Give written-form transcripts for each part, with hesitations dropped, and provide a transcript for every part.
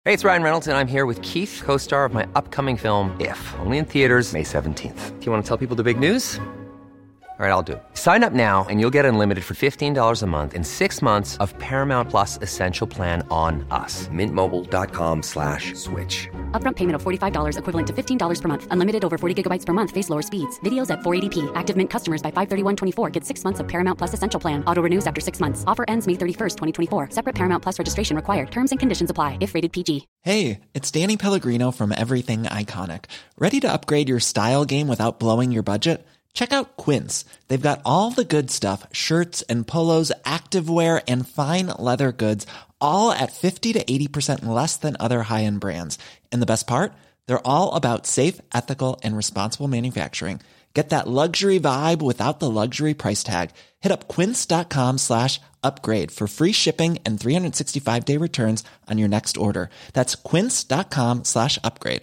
Hey, it's Ryan Reynolds, and I'm here with Keith, co-star of my upcoming film, If, only in theaters May 17th. Do you want to tell people the big news? All right, I'll do it. Sign up now and you'll get unlimited for $15 a month and 6 months of Paramount Plus Essential Plan on us. MintMobile.com/switch. Upfront payment of $45 equivalent to $15 per month. Unlimited over 40 gigabytes per month. Face lower speeds. Videos at 480p. Active Mint customers by 531.24 get 6 months of Paramount Plus Essential Plan. Auto renews after 6 months. Offer ends May 31st, 2024. Separate Paramount Plus registration required. Terms and conditions apply if rated PG. Hey, it's Danny Pellegrino from Everything Iconic. Ready to upgrade your style game without blowing your budget? Check out Quince. They've got all the good stuff, shirts and polos, activewear, and fine leather goods, all at 50 to 80% less than other high-end brands. And the best part? They're all about safe, ethical, and responsible manufacturing. Get that luxury vibe without the luxury price tag. Hit up quince.com/upgrade for free shipping and 365-day returns on your next order. That's quince.com/upgrade.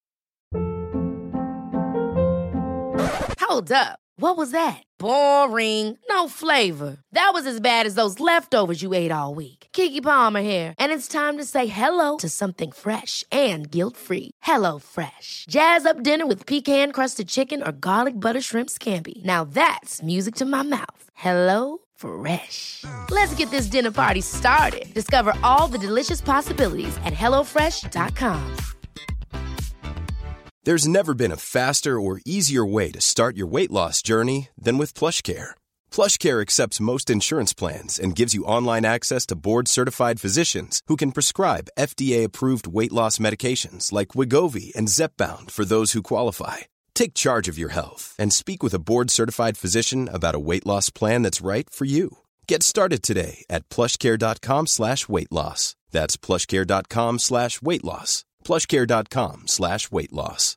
Hold up. What was that? Boring. No flavor. That was as bad as those leftovers you ate all week. Keke Palmer here, and it's time to say hello to something fresh and guilt-free. Hello Fresh. Jazz up dinner with pecan-crusted chicken or garlic butter shrimp scampi. Now that's music to my mouth. Hello Fresh. Let's get this dinner party started. Discover all the delicious possibilities at hellofresh.com. There's never been a faster or easier way to start your weight loss journey than with PlushCare. PlushCare accepts most insurance plans and gives you online access to board-certified physicians who can prescribe FDA-approved weight loss medications like Wegovy and Zepbound for those who qualify. Take charge of your health and speak with a board-certified physician about a weight loss plan that's right for you. Get started today at plushcare.com/weight loss. That's plushcare.com/weight loss. plushcare.com/weight loss.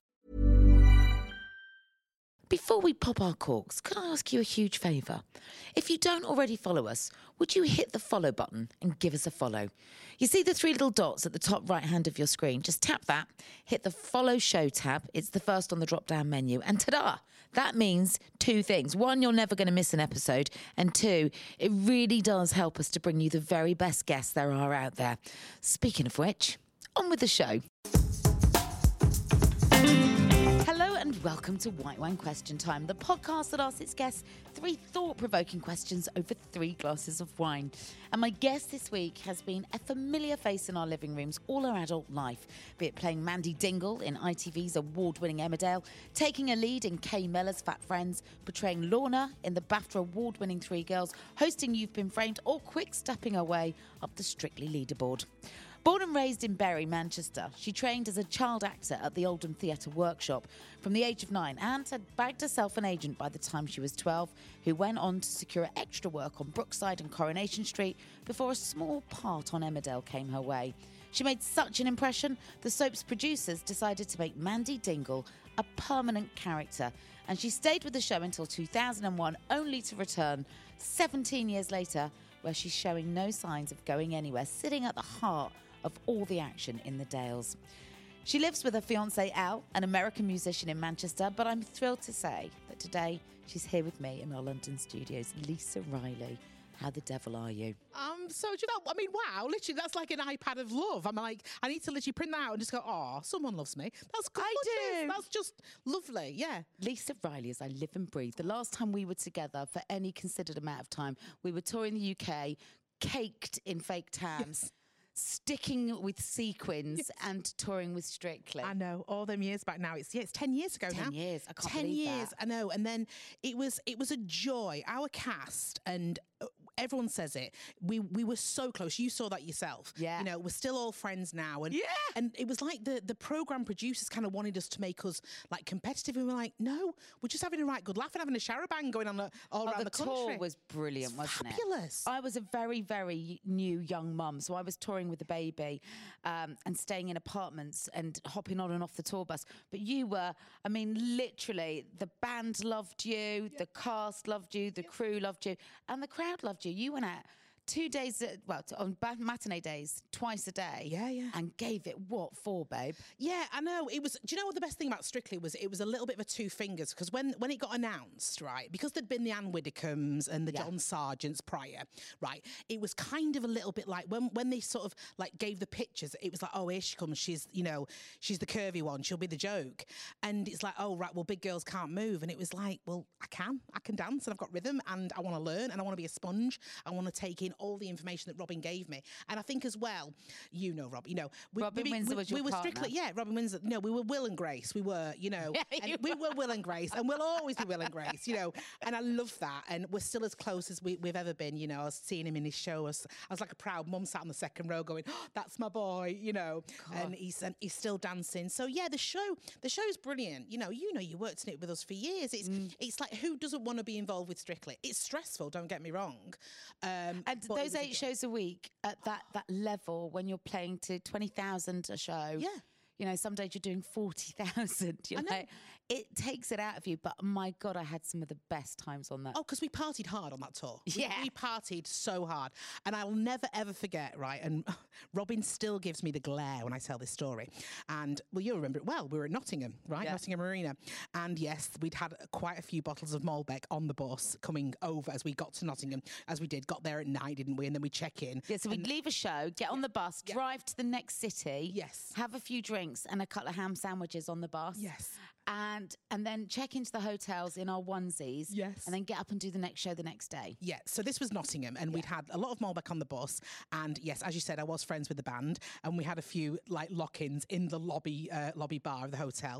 Before we pop our corks, could I ask you a huge favour? If you don't already follow us, would you hit the follow button and give us a follow? You see the 3 little dots at the top right hand of your screen? Just tap that, hit the follow show tab. It's the first on the drop down menu. And ta-da! That means 2 things. 1, you're never going to miss an episode. And 2, it really does help us to bring you the very best guests there are out there. Speaking of which, on with the show. Hello and welcome to White Wine Question Time, the podcast that asks its guests 3 thought-provoking questions over 3 glasses of wine. And my guest this week has been a familiar face in our living rooms all our adult life, be it playing Mandy Dingle in ITV's award-winning Emmerdale, taking a lead in Kay Mellor's Fat Friends, portraying Lorna in the BAFTA award-winning Three Girls, hosting You've Been Framed, or quick-stepping her way up the Strictly leaderboard. Born and raised in Bury, Manchester, she trained as a child actor at the Oldham Theatre Workshop from the age of 9 and had bagged herself an agent by the time she was 12, who went on to secure extra work on Brookside and Coronation Street before a small part on Emmerdale came her way. She made such an impression, the soap's producers decided to make Mandy Dingle a permanent character, and she stayed with the show until 2001, only to return 17 years later, where she's showing no signs of going anywhere, sitting at the heart of all the action in the Dales. She lives with her fiancé Al, an American musician in Manchester, but I'm thrilled to say that today she's here with me in our London studios. Lisa Riley, how the devil are you? So, do you know, I mean, wow, literally, that's like an iPad of love. I'm like, I need to literally print that out and just go, oh, someone loves me. That's gorgeous. I do. That's just lovely, yeah. Lisa Riley, as I live and breathe. The last time we were together for any considered amount of time, we were touring the UK, caked in fake tans. Yes. Sticking with sequins and touring with Strictly. I know, all them years back now. It's 10 years ago now. 10 years, I can't believe that. 10 years, I know. And then it was a joy. Our cast, and everyone says it, we were so close. You saw that yourself. Yeah. You know, we're still all friends now. And yeah. And it was like the programme producers kind of wanted us to make us like competitive. And we were like, no, we're just having a right good laugh and having a charabanc going on all around the country. The tour was brilliant, wasn't it? Fabulous. I was a very, very new young mum, so I was touring with the baby and staying in apartments and hopping on and off the tour bus. But you were, I mean, literally, the band loved you, the cast loved you, the crew loved you, and the crowd loved you. You went out 2 days, on matinee days, twice a day. Yeah. And gave it what for, babe? Yeah, I know. It was. Do you know what the best thing about Strictly was? It was a little bit of a two fingers because when it got announced, right, because there'd been the Anne Widdecombe's and the John Sargents prior, right, it was kind of a little bit like when they sort of like gave the pictures, it was like, oh, here she comes. She's she's the curvy one. She'll be the joke. And it's like, oh, right, well, big girls can't move. And it was like, well, I can dance and I've got rhythm and I want to learn and I want to be a sponge. I want to take in all the information that Robin gave me. And I think as well, Rob, Robin Windsor was your partner. Strictly, Robin Windsor. No, we were Will and Grace. We were, and we were Will and Grace, and we'll always be Will and Grace, And I love that, and we're still as close as we've ever been. I was seeing him in his show. I was like a proud mum sat on the second row, going, oh, "That's my boy," and he's still dancing. So yeah, the show's brilliant. You worked in it with us for years. It's like, who doesn't want to be involved with Strictly? It's stressful. Don't get me wrong. And those 8 shows a week at that level, when you're playing to 20,000 a show. Yeah. Some days you're doing 40,000. I know. It takes it out of you. But my God, I had some of the best times on that. Oh, because we partied hard on that tour. Yeah. We partied so hard. And I'll never, ever forget, right? And Robin still gives me the glare when I tell this story. And, well, you'll remember it well. We were at Nottingham, right? Yeah. Nottingham Arena. And, yes, we'd had quite a few bottles of Malbec on the bus coming over as we got to Nottingham, as we got there at night, didn't we? And then we'd check in. Yeah, so we'd leave a show, get on the bus, drive to the next city. Yes. Have a few drinks and a couple of ham sandwiches on the bus. Yes. And then check into the hotels in our onesies. Yes. And then get up and do the next show the next day. Yeah, so this was Nottingham, and we'd had a lot of Malbec on the bus. And yes, as you said, I was friends with the band, and we had a few like lock-ins in the lobby bar of the hotel.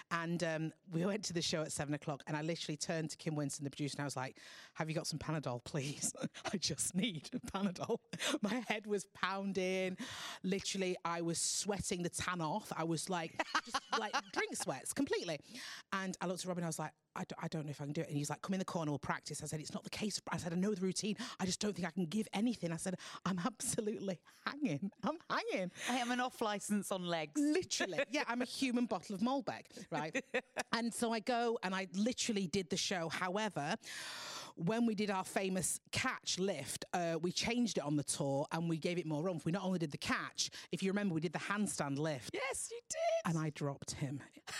And we went to the show at 7:00, and I literally turned to Kim Winston, the producer, and I was like, "Have you got some Panadol, please? I just need Panadol." My head was pounding. Literally, I was sweating the tan off. I was like, just like drink sweats completely. And I looked at Robin, I was like, I don't know if I can do it. And he's like, come in the corner, we'll practice. I said, it's not the case. I said, I know the routine. I just don't think I can give anything. I said, I'm absolutely hanging. I'm hanging. I am an off licence on legs. Literally. Yeah, I'm a human bottle of Malbec, right? And so I go and I literally did the show. However, when we did our famous catch lift, we changed it on the tour and we gave it more oomph. We not only did the catch, if you remember, we did the handstand lift. Yes, you did. And I dropped him.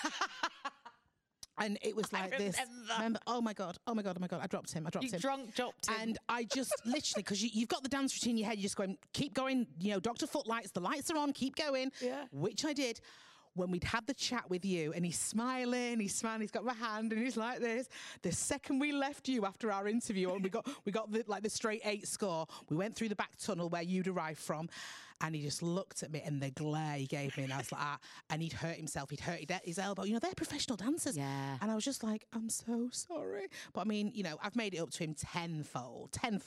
And it was like this. Remember? Oh my God. I dropped him. You drunk dropped him. And I just literally, because you've got the dance routine in your head, you're just going, keep going, Dr. Footlights, the lights are on, keep going. Yeah. Which I did. When we'd had the chat with you, and he's smiling, he's got my hand, and he's like this. The second we left you after our interview, and we got the straight 8 score, we went through the back tunnel where you'd arrived from, and he just looked at me, and the glare he gave me, and I was like, and he'd hurt himself, he'd hurt his elbow. They're professional dancers. Yeah. And I was just like, I'm so sorry. But I mean, I've made it up to him tenfold, and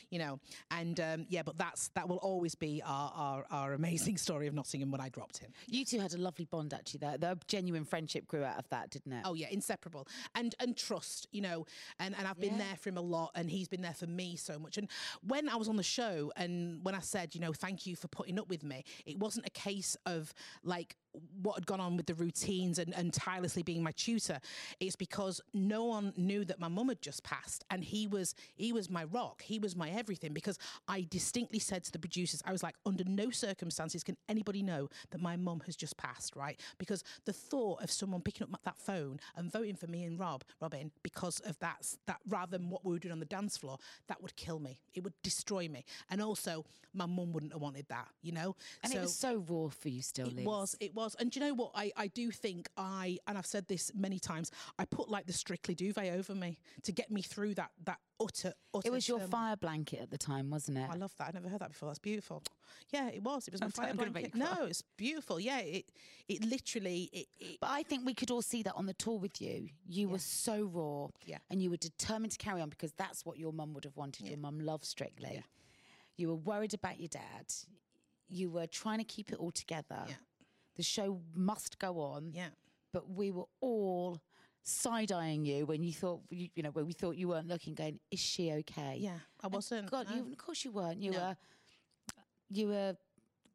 but that will always be our amazing story of Nottingham when I dropped him. You two had a lovely bond, actually. The genuine friendship grew out of that, didn't it? Oh yeah, inseparable. And trust, and I've been there for him a lot, and he's been there for me so much. And when I was on the show, and when I said, thank you for putting up with me, it wasn't a case of like what had gone on with the routines and tirelessly being my tutor. It's because no one knew that my mum had just passed, and he was my rock, he was my everything, because I distinctly said to the producers, I was like, under no circumstances can anybody know that my mum has just passed, right? Because the thought of someone picking up that phone and voting for me and Robin because of that rather than what we were doing on the dance floor, that would kill me. It would destroy me. And also my mum wouldn't have wanted that, And it was so raw for you still, Liz. It was. And do you know what? I do think and I've said this many times, I put like the Strictly duvet over me to get me through that utter. It was your fire blanket at the time, wasn't it? I love that. I never heard that before. That's beautiful. Yeah, it was. It was my fire blanket. No, it's beautiful. Yeah, it literally. But I think we could all see that on the tour with you. You were so raw, and you were determined to carry on because that's what your mum would have wanted. Your mum loved Strictly. Yeah. You were worried about your dad. You were trying to keep it all together. Yeah. The show must go on. Yeah. But we were all side-eyeing you when you thought, when we thought you weren't looking, going, is she okay? Yeah, I wasn't. God, no. of course you weren't. You were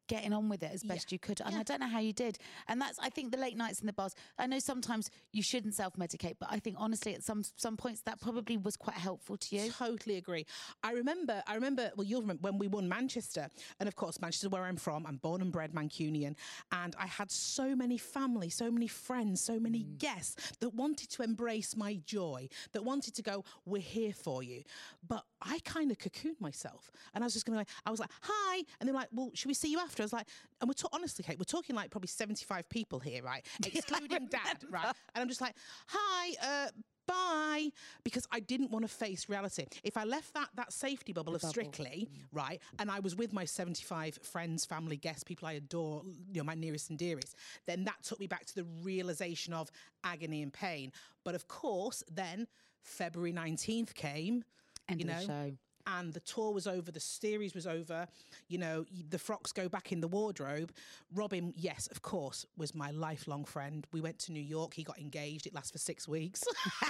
getting on with it as best you could. And I don't know how you did. And that's, I think, the late nights in the bars. I know sometimes you shouldn't self-medicate, but I think honestly at some points that probably was quite helpful to you. Totally agree. I remember, well, you'll remember when we won Manchester, and of course, Manchester, where I'm from, I'm born and bred Mancunian, and I had so many family, so many friends, so many guests that wanted to embrace my joy, that wanted to go, we're here for you. But I kind of cocooned myself, and I was just going to I was like, hi, and they're like, well, should we see you after? I was like, and honestly, Kate, we're talking like probably 75 people here, right? Excluding Dad, right? And I'm just like, hi, bye, because I didn't want to face reality. If I left that safety bubble of Strictly, right, and I was with my 75 friends, family, guests, people I adore, my nearest and dearest, then that took me back to the realization of agony and pain. But of course, then February 19th came, End of the show. And the tour was over, the series was over, the frocks go back in the wardrobe. Robin, yes, of course, was my lifelong friend. We went to New York, he got engaged, it lasted for 6 weeks.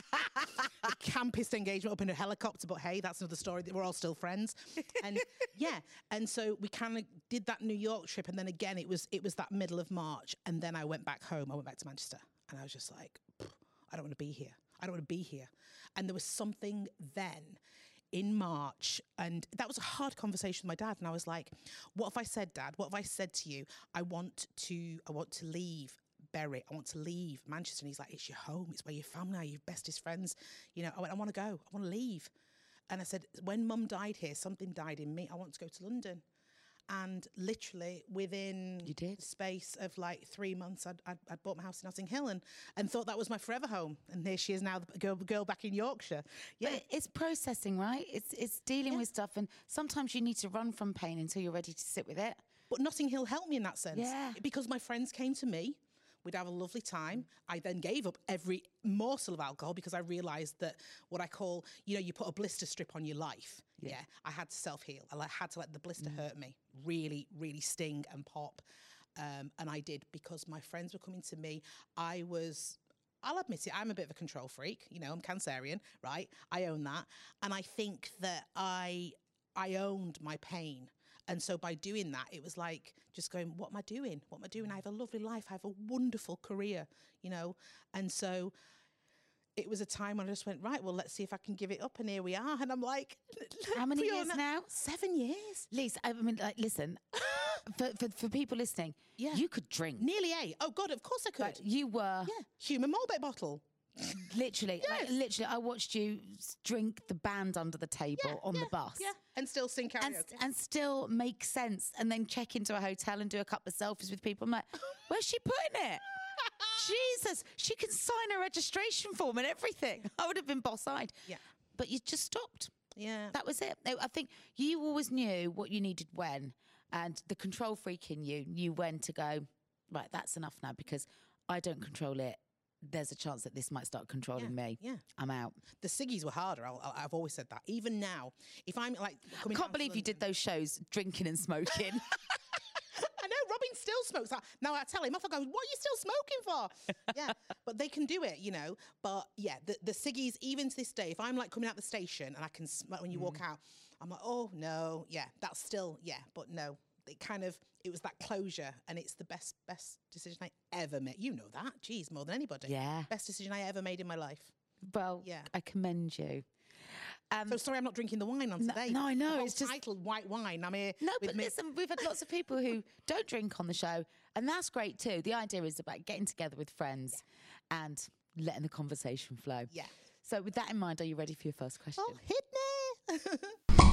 The campest engagement up in a helicopter, but hey, that's another story, we're all still friends. And and so we kind of did that New York trip, and then again, it was that middle of March, and then I went back home, I went back to Manchester, and I was just like, I don't want to be here. I don't want to be here. And there was something then in March, and that was a hard conversation with my dad, and I was like, what if I said, Dad, what if I said to you, I want to leave Bury, I want to leave Manchester? And he's like, it's your home, it's where your family are, your bestest friends. I went, I want to go, I want to leave. And I said, when Mum died here, something died in me, I want to go to London. And literally within the space of like 3 months, I'd bought my house in Notting Hill and thought that was my forever home. And there she is now, the girl back in Yorkshire. Yeah, but it's processing, right? It's dealing with stuff, and sometimes you need to run from pain until you're ready to sit with it. But Notting Hill helped me in that sense. Yeah. Because my friends came to me. We'd have a lovely time. I then gave up every morsel of alcohol because I realised that what I call, you put a blister strip on your life. Yeah. I had to self-heal. I had to let the blister hurt me, really, really sting and pop. And I did, because my friends were coming to me. I'll admit it, I'm a bit of a control freak. I'm Cancerian, right? I own that. And I think that I owned my pain. And so by doing that, it was like just going, what am I doing? What am I doing? I have a lovely life. I have a wonderful career, And so it was a time when I just went, right, well, let's see if I can give it up. And here we are. And I'm like... How many years now? 7 years. Lisa, I mean, listen, for people listening, you could drink. Nearly 8. Oh, God, of course I could. But you were... Yeah, human Malbec bottle. Literally, I watched you drink the band under the table on the bus. Yeah, and still sing karaoke. And still make sense, and then check into a hotel and do a couple of selfies with people. I'm like, where's she putting it? Jesus, she can sign a registration form and everything. I would have been boss-eyed. Yeah. But you just stopped. Yeah. That was it. I think you always knew what you needed when, and the control freak in you knew when to go, right, that's enough now, because I don't control it. There's a chance that this might start controlling me. Yeah. I'm out. The ciggies were harder. I've always said that. Even now, if I'm like... I can't believe you did those shows drinking and smoking. I know, Robin still smokes. Now I tell him off, I go, what are you still smoking for? Yeah, but they can do it, But yeah, the ciggies, even to this day, if I'm like coming out the station and I can smoke when you walk out, I'm like, oh, no, yeah, that's still, but no. It was that closure, and it's the best decision I ever made. You know that. Geez, more than anybody. Yeah. Best decision I ever made in my life. Well, I commend you. So sorry I'm not drinking the wine on today. No, I know. It's just titled White Wine. I'm here. No, but listen, we've had lots of people who don't drink on the show, and that's great too. The idea is about getting together with friends and letting the conversation flow. Yeah. So with that in mind, are you ready for your first question? Oh, hit me.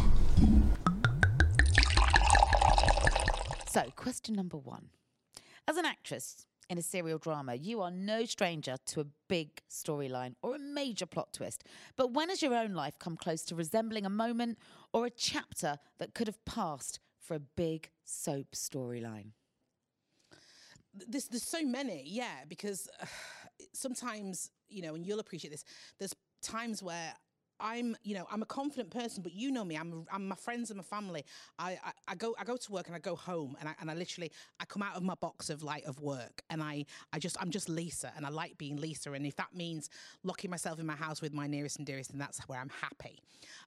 So, question number 1. As an actress in a serial drama, you are no stranger to a big storyline or a major plot twist. But when has your own life come close to resembling a moment or a chapter that could have passed for a big soap storyline? There's so many, because sometimes, and you'll appreciate this, there's times where I'm a confident person, but you know me. I'm my friends and my family. I go to work and I go home and I literally come out of my box of work and I'm just Lisa, and I like being Lisa. And if that means locking myself in my house with my nearest and dearest, then that's where I'm happy.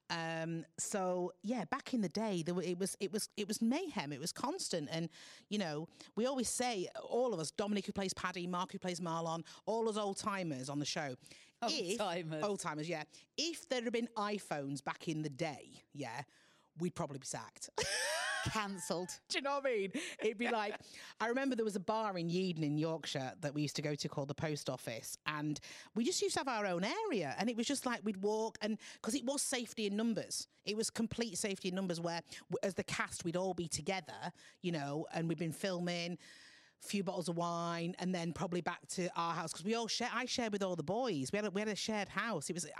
So yeah, back in the day, it was mayhem. It was constant, and we always say, all of us, Dominic who plays Paddy, Mark who plays Marlon, all us old timers on the show. Old timers, yeah. If there had been iPhones back in the day, yeah, we'd probably be sacked. Cancelled. Do you know what I mean? It'd be like, I remember there was a bar in Yeadon in Yorkshire that we used to go to called the Post Office, and we just used to have our own area, and it was just like we'd walk, and because it was safety in numbers. It was complete safety in numbers where, as the cast, we'd all be together, and we'd been filming, few bottles of wine, and then probably back to our house, because we all share. I shared with all the boys. We had a shared house. It was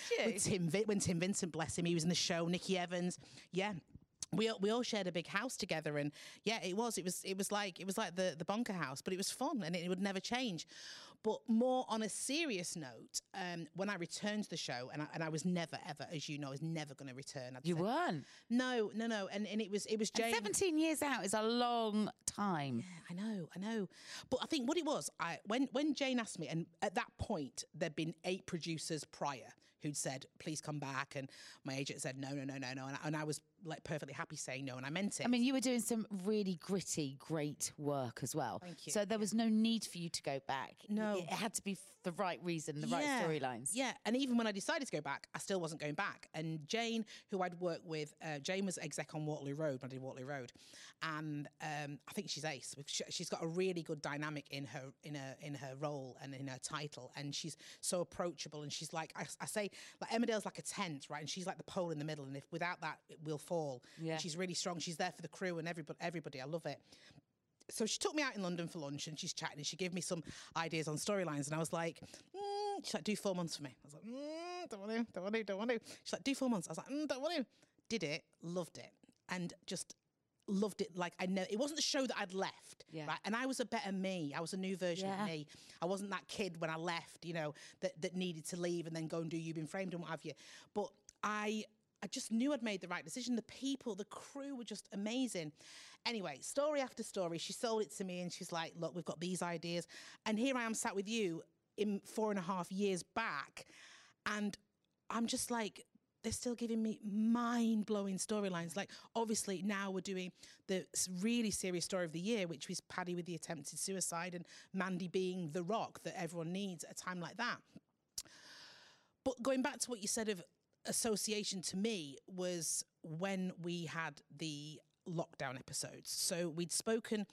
when Tim Vincent, bless him, he was in the show. Nicky Evans, yeah. We all shared a big house together, and yeah, it was like the Bonker house, but it was fun, and it would never change. But more on a serious note, when I returned to the show, and I was never ever, as you know, I was never going to return. You weren't? No, and it was Jane. 17 years out is a long time. Yeah, I know. But I think what it was, when Jane asked me, and at that point there'd been 8 producers prior who'd said, please come back, and my agent said no, and I was like perfectly happy saying no, and I meant it. I mean, you were doing some really gritty, great work as well. Thank you. So there was no need for you to go back. No. It had to be the right reason, the right storylines. Yeah, and even when I decided to go back, I still wasn't going back. And Jane, who I'd worked with, Jane was exec on Waterloo Road when I did Waterloo Road, and I think she's ace. She's got a really good dynamic in her role and in her title, and she's so approachable. And she's like, I say, like Emmerdale's like a tent, right? And she's like the pole in the middle, and if without that, we'll fall. Yeah. She's really strong. She's there for the crew and everybody. I love it. So she took me out in London for lunch, and she's chatting, and she gave me some ideas on storylines, and I was like, she's like, do 4 months for me. I was like, don't want to. She's like, do 4 months. I was like, don't want to. Did it, loved it, and just loved it. Like, I know it wasn't the show that I'd left, right? And I was a better me. I was a new version of me. I wasn't that kid when I left, that needed to leave and then go and do You've Been Framed and what have you. But I just knew I'd made the right decision. The people, the crew were just amazing. Anyway, story after story, she sold it to me, and she's like, look, we've got these ideas. And here I am sat with you in 4.5 years back, and I'm just like, they're still giving me mind-blowing storylines. Like, obviously, now we're doing the really serious story of the year, which was Paddy with the attempted suicide and Mandy being the rock that everyone needs at a time like that. But going back to what you said of association, to me was when we had the lockdown episodes. So we'd spoken,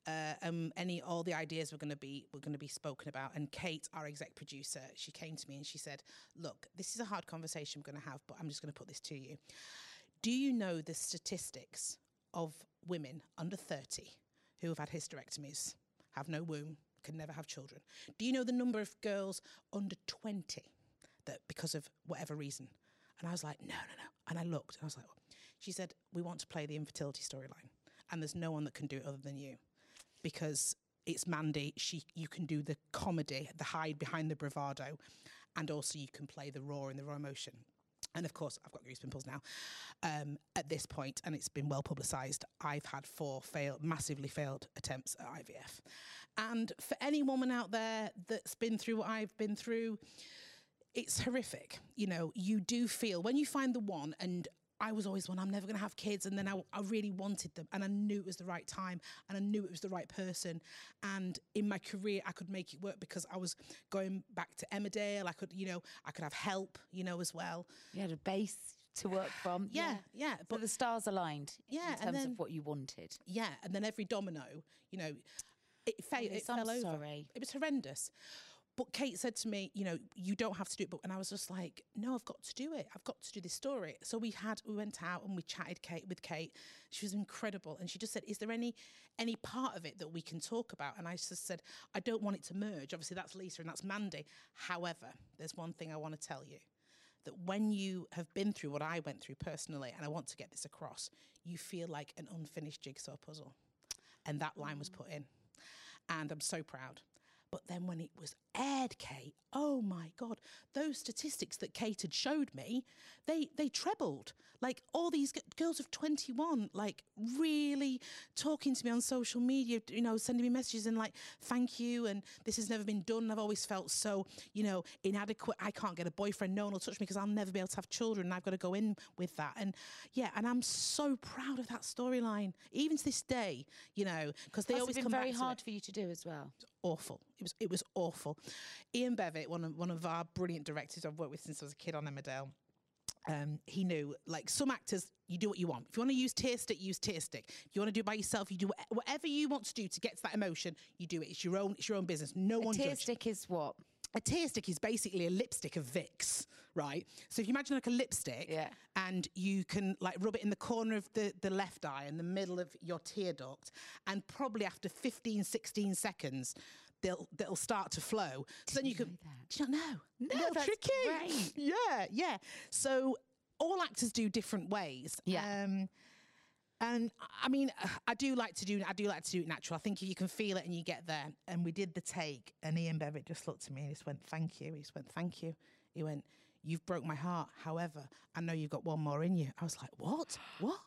all the ideas were going to be spoken about. And Kate, our exec producer, she came to me and she said, "Look, this is a hard conversation we're going to have, but I'm just going to put this to you. Do you know the statistics of women under 30 who have had hysterectomies, have no womb, can never have children? Do you know the number of girls under 20 that, because of whatever reason?" And I was like, no. And I looked, and I was like, she said, "We want to play the infertility storyline, and there's no one that can do it other than you, because it's Mandy. You can do the comedy, the hide behind the bravado, and also you can play the raw and the raw emotion." And of course, I've got goose pimples now. At this point, and it's been well publicised, I've had 4 massively failed attempts at IVF. And for any woman out there that's been through what I've been through, it's horrific. You do feel when you find the one, and I was always one, I'm never going to have kids. And then I really wanted them, and I knew it was the right time, and I knew it was the right person. And in my career, I could make it work because I was going back to Emmerdale. I could have help, as well. You had a base to work from. Yeah. But the stars aligned in terms of what you wanted. Yeah, and then every domino, it fell over. Sorry. It was horrendous. But Kate said to me, you don't have to do it. And I was just like, no, I've got to do it. I've got to do this story. So we went out and we chatted with Kate. She was incredible. And she just said, is there any part of it that we can talk about? And I just said, I don't want it to merge. Obviously, that's Lisa and that's Mandy. However, there's one thing I want to tell you, that when you have been through what I went through personally, and I want to get this across, you feel like an unfinished jigsaw puzzle. And that line was put in. And I'm so proud. But then when it was aired, Kate, oh my God, those statistics that Kate had showed me, they trebled. Like all these girls of 21, like really talking to me on social media, you know, sending me messages and like, thank you. And this has never been done. I've always felt so, you know, inadequate. I can't get a boyfriend. No one will touch me because I'll never be able to have children. And I've got to go in with that. And yeah, and I'm so proud of that storyline, even to this day, you know, because they always come back to it. It's been very hard for you to do as well. Awful. It was awful. Ian Bevitt, one of our brilliant directors I've worked with since I was a kid on Emmerdale, he knew, like, some actors, you do what you want. If you want to use tear stick, use tear stick. If you want to do it by yourself, you do whatever you want to do to get to that emotion, you do it. It's your own business. No one judges. A tear stick is what? A tear stick is basically a lipstick of Vicks, right? So if you imagine like a lipstick, and you can like rub it in the corner of the left eye and the middle of your tear duct, and probably after 15, 16 seconds, they'll start to flow. So then you can. Do you not know? No, that's tricky. Great. Yeah. So all actors do different ways. Yeah. And I mean, I do like to do it natural. I think you can feel it and you get there. And we did the take, and Ian Bevitt just looked at me and he just went, "Thank you." He just went, "Thank you." He went, "You've broke my heart. However, I know you've got one more in you." I was like, "What?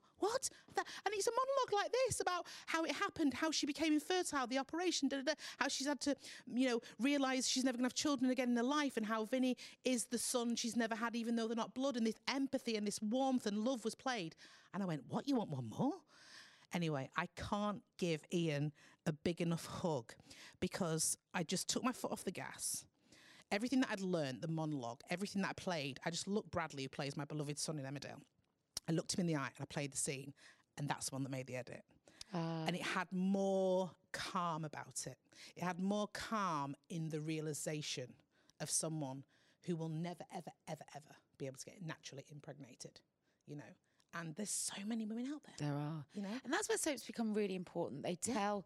And it's a monologue like this about how it happened, how she became infertile, the operation, how she's had to, you know, realise she's never going to have children again in her life, and how Vinny is the son she's never had, even though they're not blood, and this empathy and this warmth and love was played." And I went, "What, you want one more?" Anyway, I can't give Ian a big enough hug because I just took my foot off the gas. Everything that I'd learned, the monologue, everything that I played, I just looked Bradley, who plays my beloved son in Emmerdale. I looked him in the eye and I played the scene, and that's the one that made the edit. And it had more calm about it. It had more calm in the realisation of someone who will never, ever, ever, ever be able to get naturally impregnated, you know. And there's so many women out there. There are. You know? And that's where soaps become really important. They tell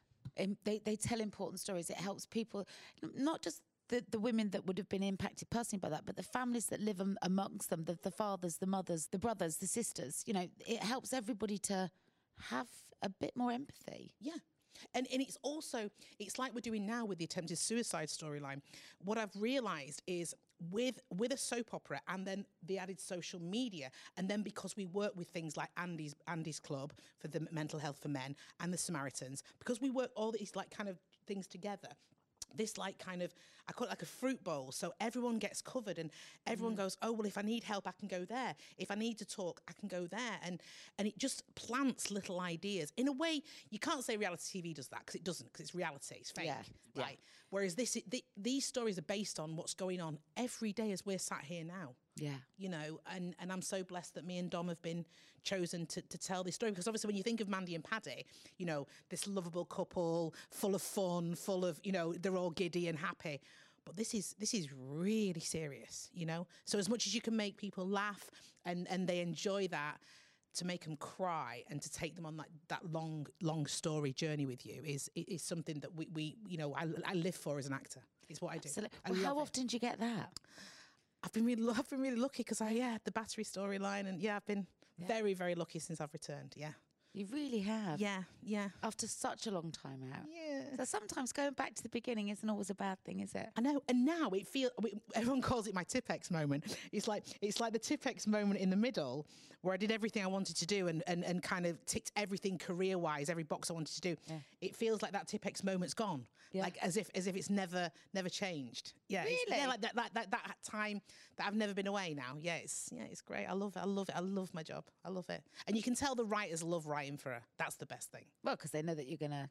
they tell important stories. It helps people, not just the women that would have been impacted personally by that, but the families that live amongst them, the fathers, the mothers, the brothers, the sisters. You know, it helps everybody to have a bit more empathy. Yeah. And it's also, it's like we're doing now with the attempted suicide storyline. What I've realised is with a soap opera and then the added social media, and then because we work with things like Andy's Club for the mental health for men and the Samaritans, because we work all these like kind of things together, this like kind of, I call it like a fruit bowl. So everyone gets covered and everyone goes, oh, well, if I need help, I can go there. If I need to talk, I can go there. And it just plants little ideas. In a way, you can't say reality TV does that because it doesn't, because it's reality, it's fake, right? Whereas these stories are based on what's going on every day as we're sat here now. Yeah. You know, and I'm so blessed that me and Dom have been chosen to tell this story, because obviously when you think of Mandy and Paddy, you know, this lovable couple, full of fun, full of, you know, they're all giddy and happy. But this is really serious, you know? So as much as you can make people laugh and they enjoy that, to make them cry and to take them on that long story journey with you is something that we you know, I live for as an actor. It's what I do. Absolutely. Well, how often do you get that? I've been really lucky because I had the Battery storyline, and I've been very, very lucky since I've returned. Yeah. You really have. Yeah. After such a long time out. Yeah. So sometimes going back to the beginning isn't always a bad thing, is it? I know. And now it feels, everyone calls it my Tipp-Ex moment. It's like the Tipp-Ex moment in the middle where I did everything I wanted to do and kind of ticked everything career-wise, every box I wanted to do. Yeah. It feels like that Tipp-Ex moment's gone. Yeah. Like as if it's never changed. Yeah. Really? Like that time that I've never been away now. Yeah, it's great. I love it. I love my job. I love it. And you can tell the writers love writing for her. That's the best thing. Well, because they know that you're going to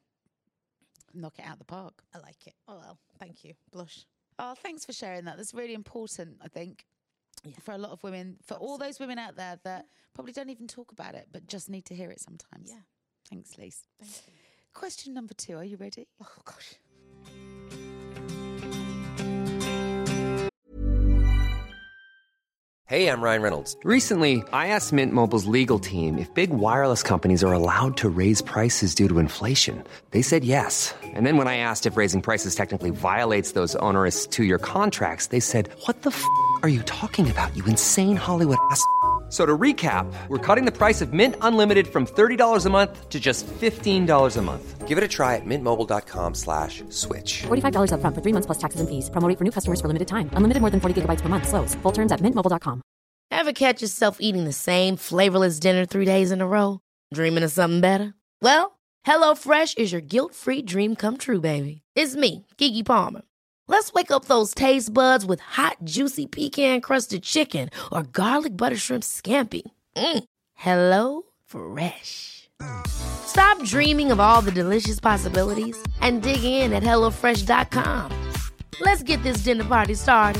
knock it out the park. I like it. Oh, well, thank you. Blush. Oh, thanks for sharing that. That's really important, I think, for a lot of women, for all those women out there that probably don't even talk about it, but just need to hear it sometimes. Yeah. Thanks, Lise. Thank you. Question number 2. Are you ready? Oh, gosh. Hey, I'm Ryan Reynolds. Recently, I asked Mint Mobile's legal team if big wireless companies are allowed to raise prices due to inflation. They said yes. And then when I asked if raising prices technically violates those onerous 2-year contracts, they said, "What the f*** are you talking about, you insane Hollywood ass f- So to recap, we're cutting the price of Mint Unlimited from $30 a month to just $15 a month. Give it a try at mintmobile.com/switch. $45 up front for 3 months plus taxes and fees. Promo rate for new customers for limited time. Unlimited more than 40 gigabytes per month. Slows full terms at mintmobile.com. Ever catch yourself eating the same flavorless dinner 3 days in a row? Dreaming of something better? Well, HelloFresh is your guilt-free dream come true, baby. It's me, Keke Palmer. Let's wake up those taste buds with hot, juicy pecan-crusted chicken or garlic butter shrimp scampi. Hello Fresh. Stop dreaming of all the delicious possibilities and dig in at HelloFresh.com. Let's get this dinner party started.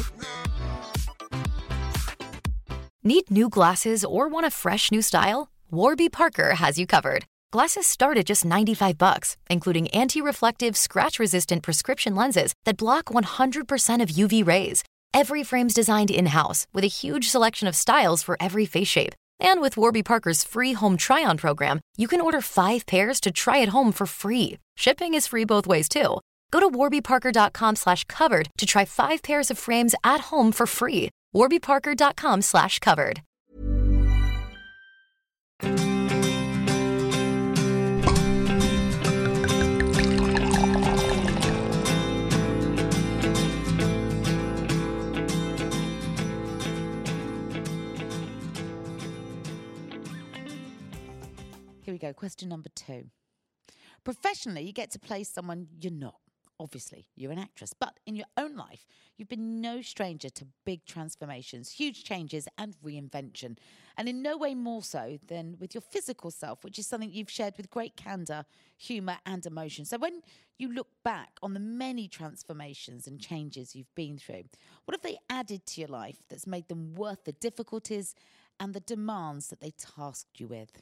Need new glasses or want a fresh new style? Warby Parker has you covered. Glasses start at just $95, including anti-reflective, scratch-resistant prescription lenses that block 100% of UV rays. Every frame's designed in-house with a huge selection of styles for every face shape. And with Warby Parker's free home try-on program, you can order 5 pairs to try at home for free. Shipping is free both ways, too. Go to warbyparker.com/covered to try 5 pairs of frames at home for free. warbyparker.com/covered. Here we go. Question number 2. Professionally, you get to play someone you're not. Obviously, you're an actress. But in your own life, you've been no stranger to big transformations, huge changes and reinvention. And in no way more so than with your physical self, which is something you've shared with great candour, humour and emotion. So when you look back on the many transformations and changes you've been through, what have they added to your life that's made them worth the difficulties and the demands that they tasked you with?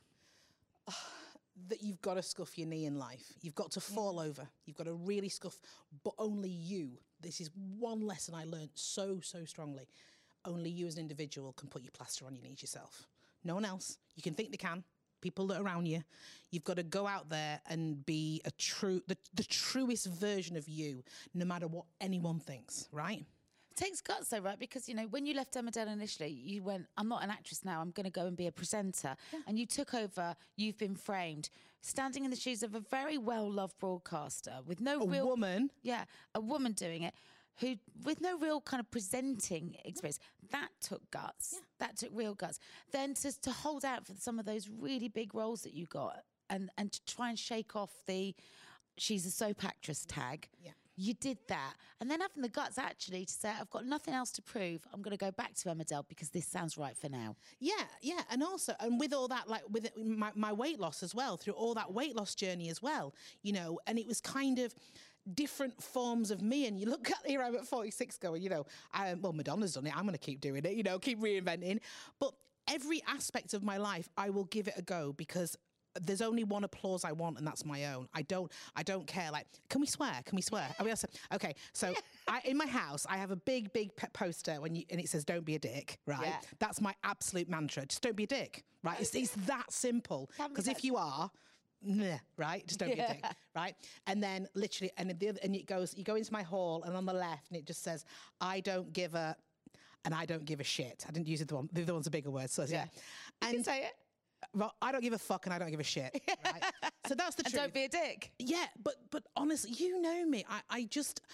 That you've got to scuff your knee in life. You've got to fall over. You've got to really scuff, but only you. This is one lesson I learned so strongly. Only you as an individual can put your plaster on your knees yourself. No one else. You can think they can. People that are around you. You've got to go out there and be the truest version of you, no matter what anyone thinks, right? It takes guts though, right? Because, you know, when you left Emmerdale initially, you went, I'm not an actress now, I'm going to go and be a presenter. Yeah. And you took over You've Been Framed, standing in the shoes of a very well-loved broadcaster with no real... woman. Yeah, a woman doing it, who with no real kind of presenting experience. That took guts. Yeah. That took real guts. Then to hold out for some of those really big roles that you got and to try and shake off the she's a soap actress tag. Yeah. You did that. And then having the guts actually to say, I've got nothing else to prove. I'm going to go back to Emmerdale because this sounds right for now. Yeah. And also, and with all that, like with my weight loss as well, through all that weight loss journey as well, you know, and it was kind of different forms of me. And you look at here, I'm at 46 going, you know, well, Madonna's done it. I'm going to keep doing it, you know, keep reinventing. But every aspect of my life, I will give it a go because there's only one applause I want, and that's my own. I don't care. Like, can we swear? Can we swear? Are we also, okay, so in my house, I have a big poster and it says, don't be a dick, right? Yeah. That's my absolute mantra. Just don't be a dick, right? It's that simple. Because if you are, right? Just don't be a dick, right? And then literally, and it goes, you go into my hall, and on the left, and it just says, I don't give a, and I don't give a shit. I didn't use the other one's a bigger word, so yeah. And you can say it. Well, I don't give a fuck and I don't give a shit. Right? So that's the truth. And don't be a dick. Yeah, but honestly, you know me. I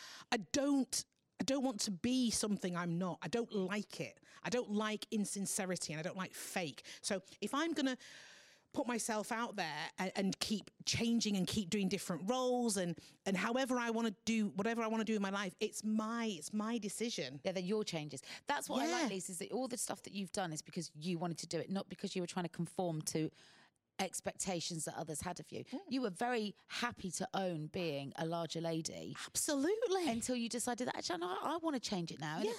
don't want to be something I'm not. I don't like it. I don't like insincerity and I don't like fake. So if I'm gonna put myself out there and keep changing and keep doing different roles and however I want to do whatever I want to do in my life, it's my decision. Yeah, they're your changes. That's what I like, Lisa, is that all the stuff that you've done is because you wanted to do it, not because you were trying to conform to expectations that others had of you. You were very happy to own being a larger lady. Absolutely. Until you decided that actually I want to change it now. And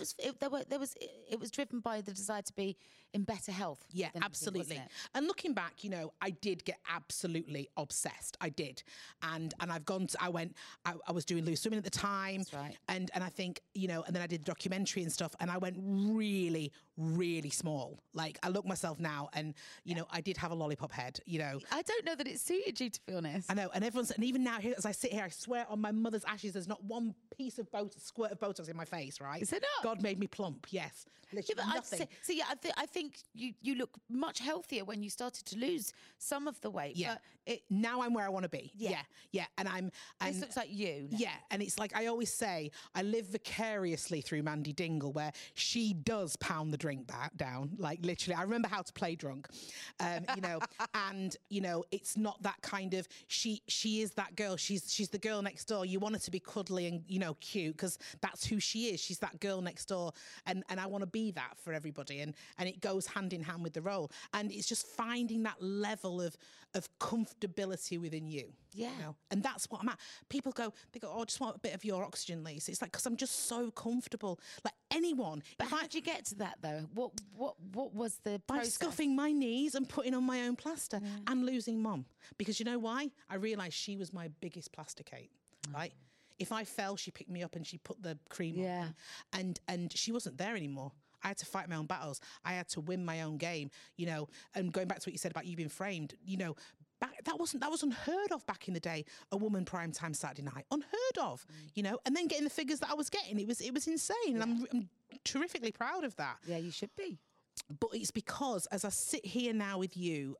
it was driven by the desire to be in better health. Yeah, absolutely. And looking back, you know, I did get absolutely obsessed. I did. And I've gone to, I was doing loose swimming at the time. That's right. And I think, you know, and then I did documentary and stuff and I went really, really small. Like I look myself now and, you know, I did have a lollipop head. you know. I don't know that it suited you, to be honest. I know, and even now, here, as I sit here, I swear on my mother's ashes, there's not one piece of squirt of Botox in my face, right? Is it not? God made me plump, yes. Literally nothing. I think you look much healthier when you started to lose some of the weight. Yeah. But now I'm where I want to be. Yeah. And this looks like you now. Yeah, and it's like I always say, I live vicariously through Mandy Dingle, where she does pound the drink down, like literally. I remember how to play drunk, you know, and you know, it's not that kind of. She is that girl. She's the girl next door. You want her to be cuddly and, you know, cute, because that's who she is. She's that girl next door, and I want to be that for everybody, and it goes hand in hand with the role, and it's just finding that level of comfortability within you. Yeah. You know? And that's what I'm at. People go, oh, I just want a bit of your oxygen, Lisa. It's like, because I'm just so comfortable. Like anyone. But how did you get to that, though? What was the By process? scuffing my knees and putting on my own plaster and losing Mum. Because you know why? I realised she was my biggest plasticate, right? If I fell, she picked me up and she put the cream on. And she wasn't there anymore. I had to fight my own battles. I had to win my own game, you know. And going back to what you said about you being framed, you know, that was unheard of back in the day. A woman primetime Saturday night, unheard of, you know. And then getting the figures that I was getting, it was insane, and I'm terrifically proud of that. Yeah, you should be. But it's because as I sit here now with you,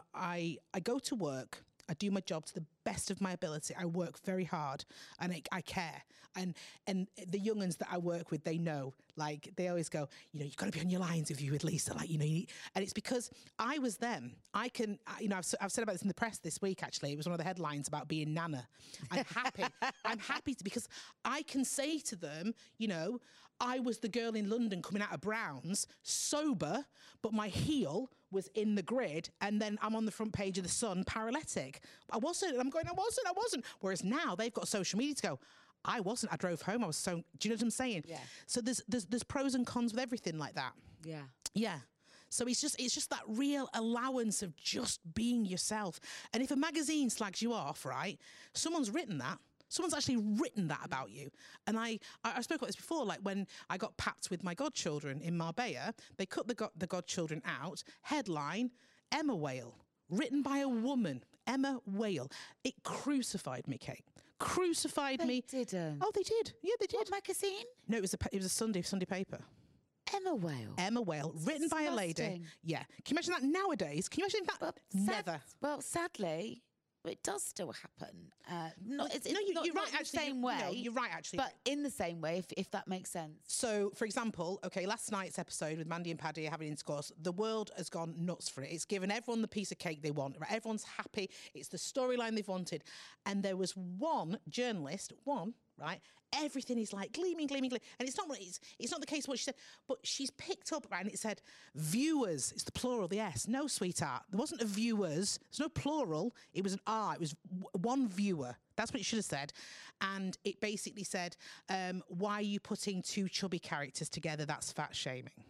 I go to work. I do my job to the best of my ability. I work very hard, and I care. And the young uns that I work with, they know. Like, they always go, you know, you've got to be on your lines with Lisa. Like, you know, and it's because I was them. I can, you know, I've said about this in the press this week, actually. It was one of the headlines about being Nana. I'm happy. I'm happy because I can say to them, you know, I was the girl in London coming out of Browns, sober, but my heel was in the grid, and then I'm on the front page of The Sun, paralytic. I wasn't. And I'm going, I wasn't. Whereas now they've got social media to go, I wasn't. I drove home. I was so. Do you know what I'm saying? Yeah. So there's pros and cons with everything like that. Yeah. Yeah. So it's just that real allowance of just being yourself. And if a magazine slags you off, right, someone's written that. Someone's actually written that about you. And I spoke about this before, like when I got papped with my godchildren in Marbella, they cut the godchildren out. Headline, Emma Whale. Written by a woman, Emma Whale. It crucified me, Kate. Crucified me. They didn't. Oh, they did. Yeah, they did. What magazine? No, it was a Sunday paper. Emma Whale. Emma Whale, written by a lady. Disgusting. Yeah. Can you imagine that nowadays? Can you imagine that? Never. Well, sadly, it does still happen. Not you're right, in the actually. same way. No, you're right, actually. But in the same way, if that makes sense. So, for example, okay, last night's episode with Mandy and Paddy having intercourse, the world has gone nuts for it. It's given everyone the piece of cake they want. Right? Everyone's happy. It's the storyline they've wanted. And there was one journalist, right? Everything is like gleaming. And it's not the case what she said, but she's picked up, right, and it said viewers. It's the plural, the S. No, sweetheart. There wasn't a viewers. There's no plural. It was an R. It was one viewer. That's what it should have said. And it basically said, why are you putting two chubby characters together? That's fat shaming.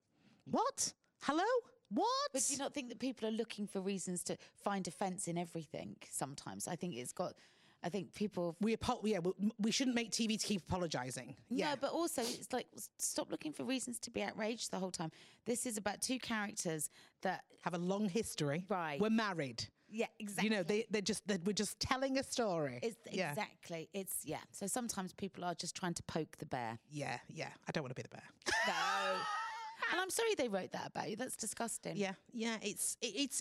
What? Hello? What? But do you not think that people are looking for reasons to find offence in everything sometimes? I think people... We shouldn't make TV to keep apologising. Yeah. No, but also it's like, stop looking for reasons to be outraged the whole time. This is about two characters that... have a long history. Right. We're married. Yeah, exactly. You know, we're just telling a story. Exactly. So sometimes people are just trying to poke the bear. Yeah. I don't want to be the bear. No. And I'm sorry they wrote that about you. That's disgusting. Yeah. It's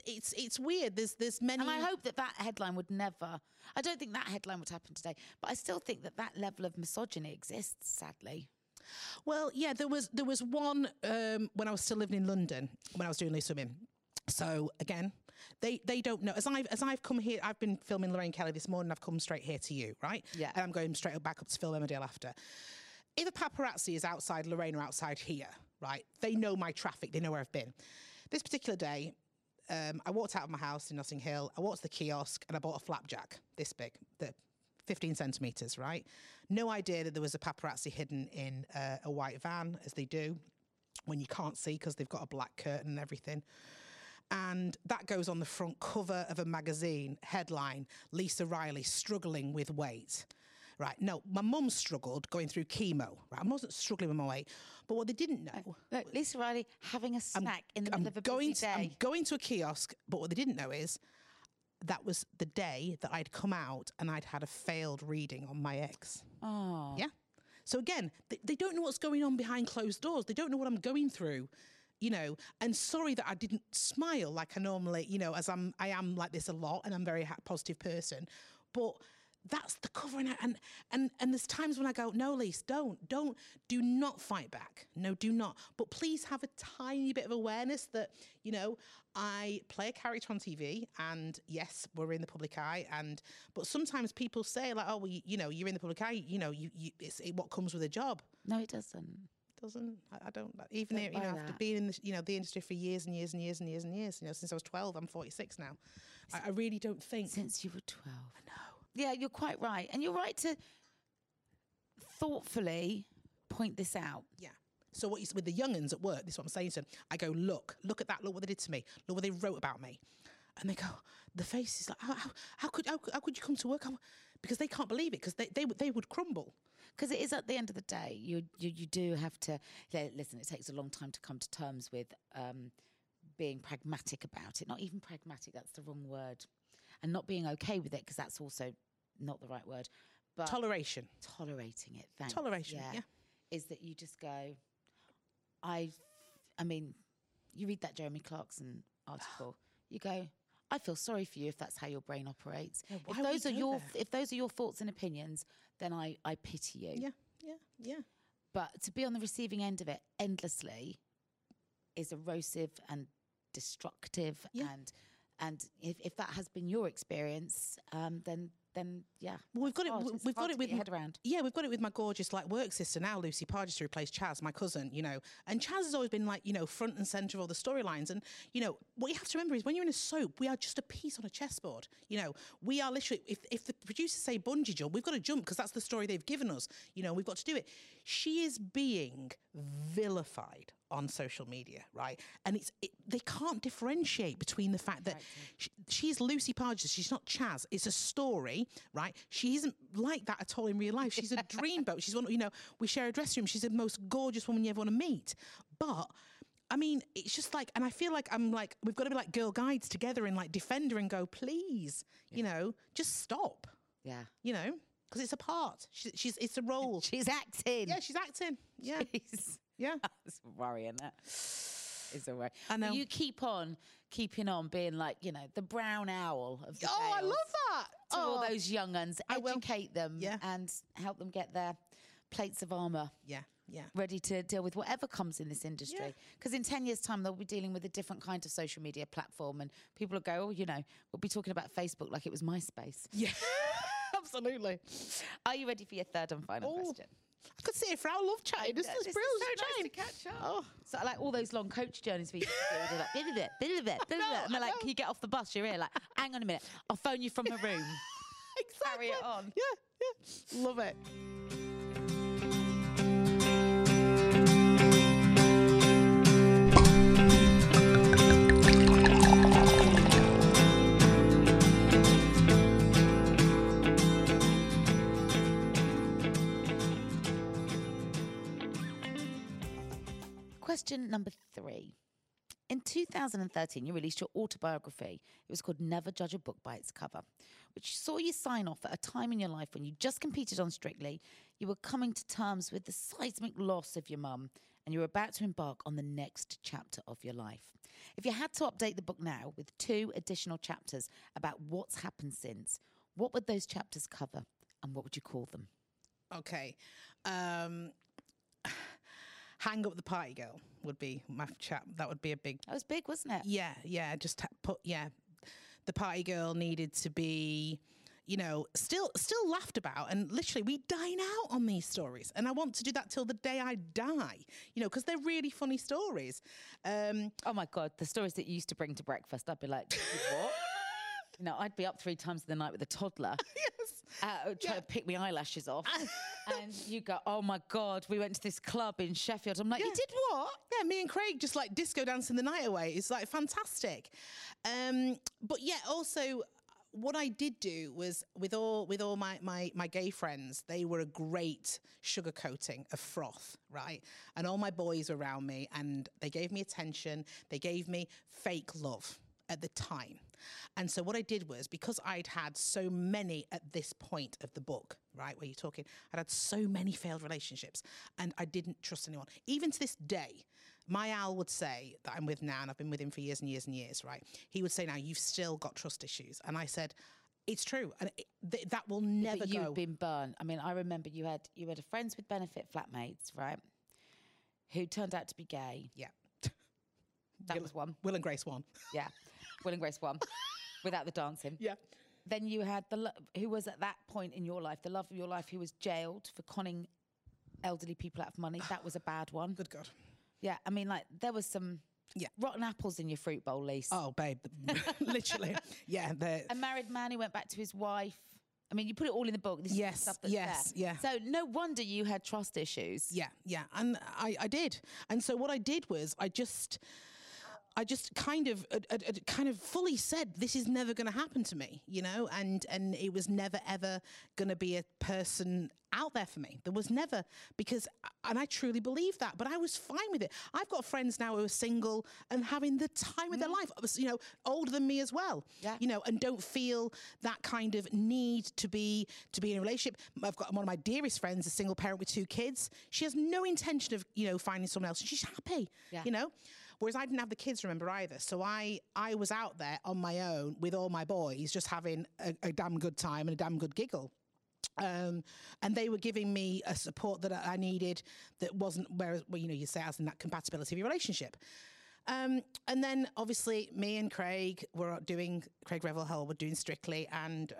weird. There's many. And I hope that headline would never. I don't think that headline would happen today. But I still think that level of misogyny exists. Sadly. Well, yeah. There was one when I was still living in London when I was doing Loose Women. So again, they don't know. As I've come here, I've been filming Lorraine Kelly this morning. I've come straight here to you, right? Yeah. And I'm going straight back up to film Emmerdale after. If a paparazzi is outside Lorraine or outside here, right, they know my traffic. They know where I've been. This particular day, I walked out of my house in Notting Hill. I walked to the kiosk and I bought a flapjack, this big, the 15 centimetres, right? No idea that there was a paparazzi hidden in a white van, as they do, when you can't see because they've got a black curtain and everything. And that goes on the front cover of a magazine, headline, Lisa Riley struggling with weight. Right, no, my mum struggled going through chemo. Right, I wasn't struggling with my weight, but what they didn't know... Look, Lisa Riley having a snack in the middle of a busy day. I'm going to a kiosk, but what they didn't know is that was the day that I'd come out and I'd had a failed reading on my eggs. Oh. Yeah? So again, they don't know what's going on behind closed doors. They don't know what I'm going through, you know. And sorry that I didn't smile like I normally, you know, as I am like this a lot, and I'm a very positive person. But that's the covering. And there's times when I go, no, Lise, do not fight back. No, do not. But please have a tiny bit of awareness that, you know, I play a character on TV, and yes, we're in the public eye. But sometimes people say like, oh, well, you know, you're in the public eye. You know, it's what comes with a job. No, it doesn't. I don't. Even you know, after being in the industry for years and years and years and years and years. You know, since I was 12, I'm 46 now. I really don't think. Since you were 12. I know. Yeah, you're quite right. And you're right to thoughtfully point this out. Yeah. So what with the young'uns at work, this is what I'm saying to them. I go, look at that, look what they did to me. Look what they wrote about me. And they go, the face is like, how could you come to work? Because they can't believe it, because they would crumble. Because it is at the end of the day, you do have to, listen, it takes a long time to come to terms with being pragmatic about it. Not even pragmatic, that's the wrong word. And not being okay with it, because that's also not the right word. But tolerating it, thanks. Toleration, yeah. Is that you just go, I mean, you read that Jeremy Clarkson article, you go, I feel sorry for you if that's how your brain operates. Yeah, if those are your thoughts and opinions, then I pity you. Yeah. But to be on the receiving end of it endlessly is erosive and destructive, and if that has been your experience, then yeah. Well, we've got it with your head around. Yeah, we've got it with my gorgeous like work sister now, Lucy Parges, who replaced Chaz, my cousin, you know. And Chaz has always been like, you know, front and centre of all the storylines. And, you know, what you have to remember is when you're in a soap, we are just a piece on a chessboard. You know, we are literally, if the producers say bungee jump, we've got to jump because that's the story they've given us. You know, we've got to do it. She is being vilified on social media, right? And they can't differentiate between the fact that she's Lucy Parges, she's not Chaz. It's a story, right? She isn't like that at all in real life. She's a dreamboat. She's one, you know, we share a dressing room. She's the most gorgeous woman you ever want to meet. But I mean, it's just like, and I feel like we've got to be like girl guides together and like defend her and go, please, you know, just stop. Yeah. You know, because it's a part. It's a role. She's acting. Yeah, she's acting. Yeah. Yeah. It's worrying, that. It's a worry. I know. But you keep on keeping on being like, you know, the brown owl of the I love that. To all those young uns. Educate them Yeah. and help them get their plates of armour. Yeah. Ready to deal with whatever comes in this industry. Because in 10 years' time, they'll be dealing with a different kind of social media platform, and people will go, oh, you know, we'll be talking about Facebook like it was MySpace. Yeah. Absolutely. Are you ready for your third and final question? I could see it for our love chatting. This is brilliant. So nice to catch up. Oh. So I like all those long coach journeys we used to do. They're like, and they're like, can you get off the bus? You're here. Like, hang on a minute. I'll phone you from the room. Exactly. Carry it on. Yeah. Love it. Question number 3. In 2013, you released your autobiography. It was called Never Judge a Book by Its Cover, which saw you sign off at a time in your life when you just competed on Strictly, you were coming to terms with the seismic loss of your mum, and you were about to embark on the next chapter of your life. If you had to update the book now with 2 additional chapters about what's happened since, what would those chapters cover, and what would you call them? Okay. Hang Up the Party Girl would be my chap. That would be a big... That was big, wasn't it? Yeah. Just the party girl needed to be, you know, still laughed about. And literally, we dine out on these stories. And I want to do that till the day I die, you know, because they're really funny stories. Oh, my God. The stories that you used to bring to breakfast, I'd be like, what? You know, I'd be up 3 times in the night with a toddler. Yes. Trying to pick my eyelashes off. And you go, oh, my God, we went to this club in Sheffield. I'm like, you did what? Yeah, me and Craig just like disco dancing the night away. It's like fantastic. But yeah, also what I did do was with all my gay friends, they were a great sugarcoating of froth, right? And all my boys were around me, and they gave me attention. They gave me fake love at the time. And so what I did was, because I'd had so many at this point of the book, right, where you're talking, I'd had so many failed relationships, and I didn't trust anyone. Even to this day, my Al would say, that I'm with now, and I've been with him for years and years and years, right? He would say, now, you've still got trust issues. And I said, it's true, and that will never go. You've been burned. I mean, I remember you had a friends with benefit flatmates, right, who turned out to be gay. Yeah. That was one. Will and Grace won. Yeah. Will and Grace won. Without the dancing. Yeah. Then you had who was at that point in your life, the love of your life, who was jailed for conning elderly people out of money. That was a bad one. Good God. Yeah. I mean, like, there was some rotten apples in your fruit bowl, Lise. Oh, babe. Literally. Yeah. A married man who went back to his wife. I mean, you put it all in the book. This is the stuff that's there. Yeah. So no wonder you had trust issues. Yeah. And I did. And so what I did was I just kind of fully said, this is never going to happen to me, you know, and it was never, ever going to be a person out there for me. There was never, and I truly believe that, but I was fine with it. I've got friends now who are single and having the time of their life, you know, older than me as well, you know, and don't feel that kind of need to be in a relationship. I've got one of my dearest friends, a single parent with 2 kids. She has no intention of, you know, finding someone else. She's happy, you know. Whereas I didn't have the kids, remember, either. So I was out there on my own with all my boys, just having a damn good time and a damn good giggle. And they were giving me a support that I needed that wasn't, well, you know, you say as in that compatibility of your relationship. And then, obviously, me and Craig Revel-Hull were doing Strictly. And,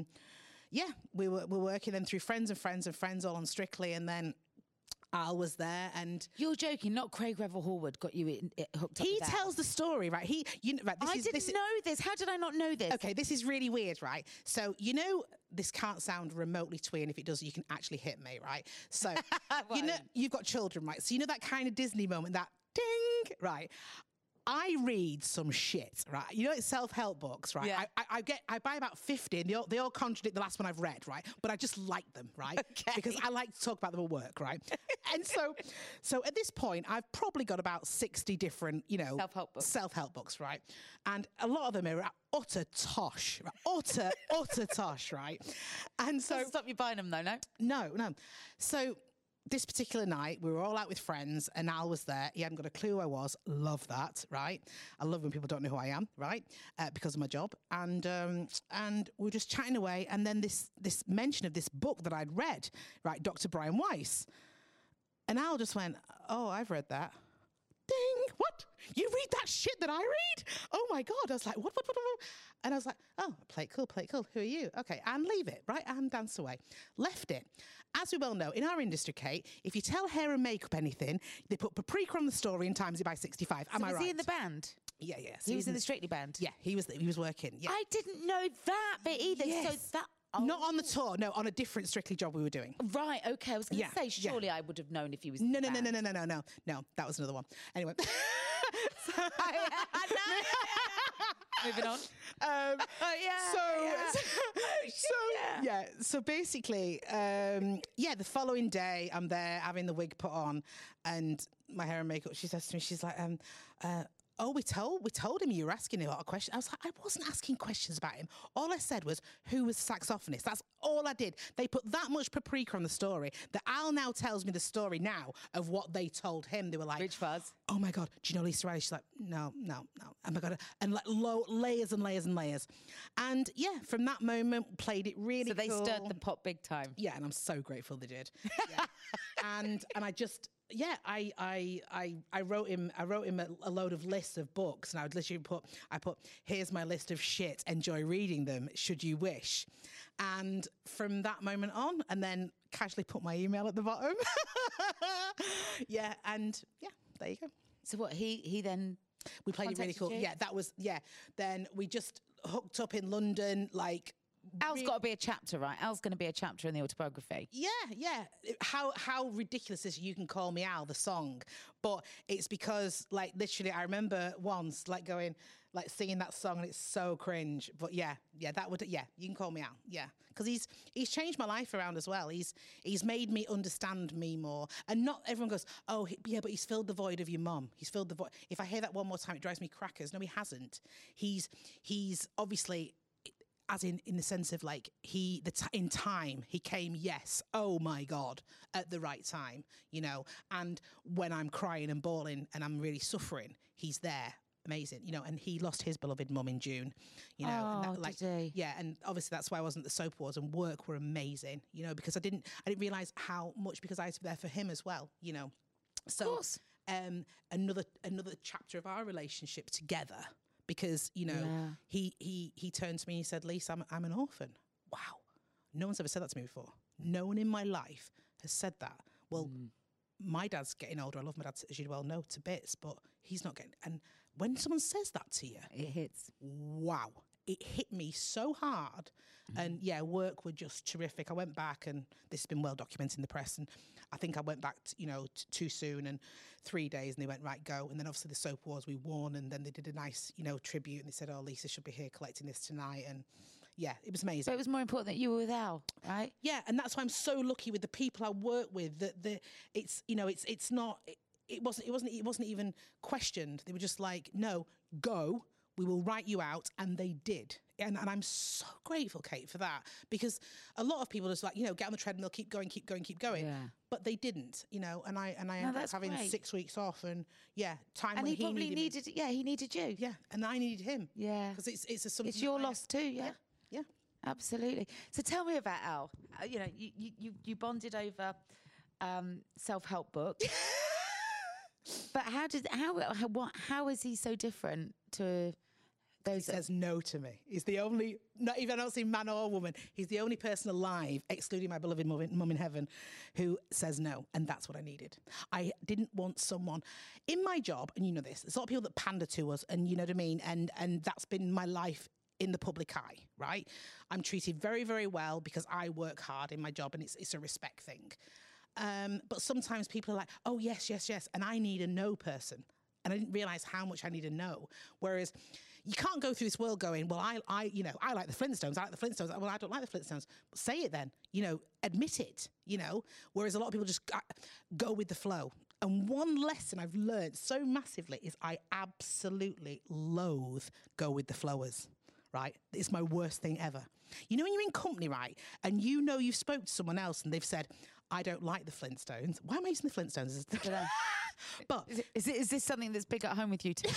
we were working them through friends and friends and friends all on Strictly. And then Al was there, and you're joking. Not Craig Revel-Horwood got you hooked up. He with tells the story, right? I didn't know this. How did I not know this? Okay, this is really weird, right? So you know, this can't sound remotely twee, and if it does, you can actually hit me, right? So you know, you've got children, right? So you know that kind of Disney moment, that ding, right? I read some shit, right? You know, it's self-help books, right? Yeah. I buy about 50, and they all contradict the last one I've read, right? But I just like them, right? Okay. Because I like to talk about them at work, right? And so at this point, I've probably got about 60 different, you know, self-help books, right? And a lot of them are utter tosh, right? utter tosh, right? And so doesn't stop you buying them, though, no? No. So this particular night, we were all out with friends, and Al was there. He hadn't got a clue who I was. Love that, right? I love when people don't know who I am, right? Because of my job. And we were just chatting away, and then this mention of this book that I'd read, right, Dr. Brian Weiss. And Al just went, oh, I've read that. Ding! What? You read that shit that I read? Oh my God. I was like, what? And I was like, oh, play it cool. Who are you? Okay, and leave it, right? And dance away. Left it. As we well know, in our industry, Kate, if you tell hair and makeup anything, they put paprika on the story and times it by 65. Am I right? Was he in the band? Yeah. So he was in the Strictly band? Yeah, he was working. Yeah. I didn't know that bit either. Yes. So that... Not on the tour, no, on a different Strictly job we were doing. Right, okay. I was going to say, surely I would have known if he was No, that was another one. Anyway. Moving on. So basically, the following day, I'm there having the wig put on and my hair and makeup. She says to me, she's like, oh, we told him you were asking a lot of questions. I was like, I wasn't asking questions about him. All I said was, who was the saxophonist? That's all I did. They put that much paprika on the story that Al now tells me the story now of what they told him. They were like, Rich Fuzz. Oh my God, do you know Lisa Riley? She's like, no. Oh my God. And like layers and layers and layers. And yeah, from that moment, played it really cool. So they stirred the pot big time. Yeah, and I'm so grateful they did. Yeah. and I just... Yeah, I wrote him a load of lists of books, and I would literally put here's my list of shit, enjoy reading them should you wish. And from that moment on, and then casually put my email at the bottom. There you go. So what he then we played it really cool. You? Yeah, that was then we just hooked up in London, like Al's got to be a chapter, right? Al's going to be a chapter in the autobiography. Yeah. How ridiculous is You Can Call Me Al, the song? But it's because, like, literally, I remember once, like, going, like singing that song, and it's so cringe. But yeah, that would, you can call me out, because he's changed my life around as well. He's made me understand me more, and not everyone goes, oh yeah, but he's filled the void of your mum. He's filled the void. If I hear that one more time, it drives me crackers. No, he hasn't. He's obviously, as in the sense of like in time he came, yes, oh my God, at the right time, you know. And when I'm crying and bawling and I'm really suffering, he's there. Amazing, you know. And he lost his beloved mum in June, you know. Oh, and that, did he? Yeah, and obviously that's why I wasn't at the Soap Awards, and work were amazing, you know, because I didn't realise how much, because I was there for him as well, you know. So of course. Another chapter of our relationship together, because, you know, he turned to me and he said, Lisa, I'm an orphan. Wow. No one's ever said that to me before. No one in my life has said that. Well, my dad's getting older. I love my dad, as you well know, to bits, but he's not getting... And when someone says that to you... It hits. Wow. It hit me so hard. And yeah, work were just terrific. I went back, and this has been well documented in the press, and I think I went back, too soon, and 3 days, and they went, right, go. And then obviously the Soap Awards, we won, and then they did a nice, tribute, and they said, oh, Lisa should be here collecting this tonight. And yeah, it was amazing. But it was more important that you were with Al, right? Yeah, and that's why I'm so lucky with the people I work with, that it's not, it wasn't even questioned. They were just like, no, go. We will write you out, and they did. And I'm so grateful, Kate, for that, because a lot of people just like, get on the treadmill, keep going. Yeah. But they didn't, and I ended up having great. 6 weeks off, and time. And when he probably needed me. Yeah, he needed you. Yeah, and I needed him. Yeah, because it's your loss too. Yeah. Yeah. Absolutely. So tell me about Al. You bonded over self-help books. But how is he so different to those? He says no to me. He's the only, not even, I don't see man or woman, he's the only person alive, excluding my beloved mum in heaven, who says no. And that's what I needed. I didn't want someone in my job, and you know this, there's a lot of people that pander to us, and you know what I mean, and that's been my life in the public eye, right? I'm treated very, very well because I work hard in my job, and it's a respect thing. But sometimes people are like, oh, yes. And I need a no person. And I didn't realise how much I need a no. Whereas you can't go through this world going, well, I like the Flintstones. I like the Flintstones. Well, I don't like the Flintstones. But say it then, admit it, Whereas a lot of people just go with the flow. And one lesson I've learned so massively is I absolutely loathe go with the flowers. Right? It's my worst thing ever. When you're in company, right, and you've spoke to someone else and they've said, I don't like the Flintstones. Why am I using the Flintstones? But is this something that's big at home with you too?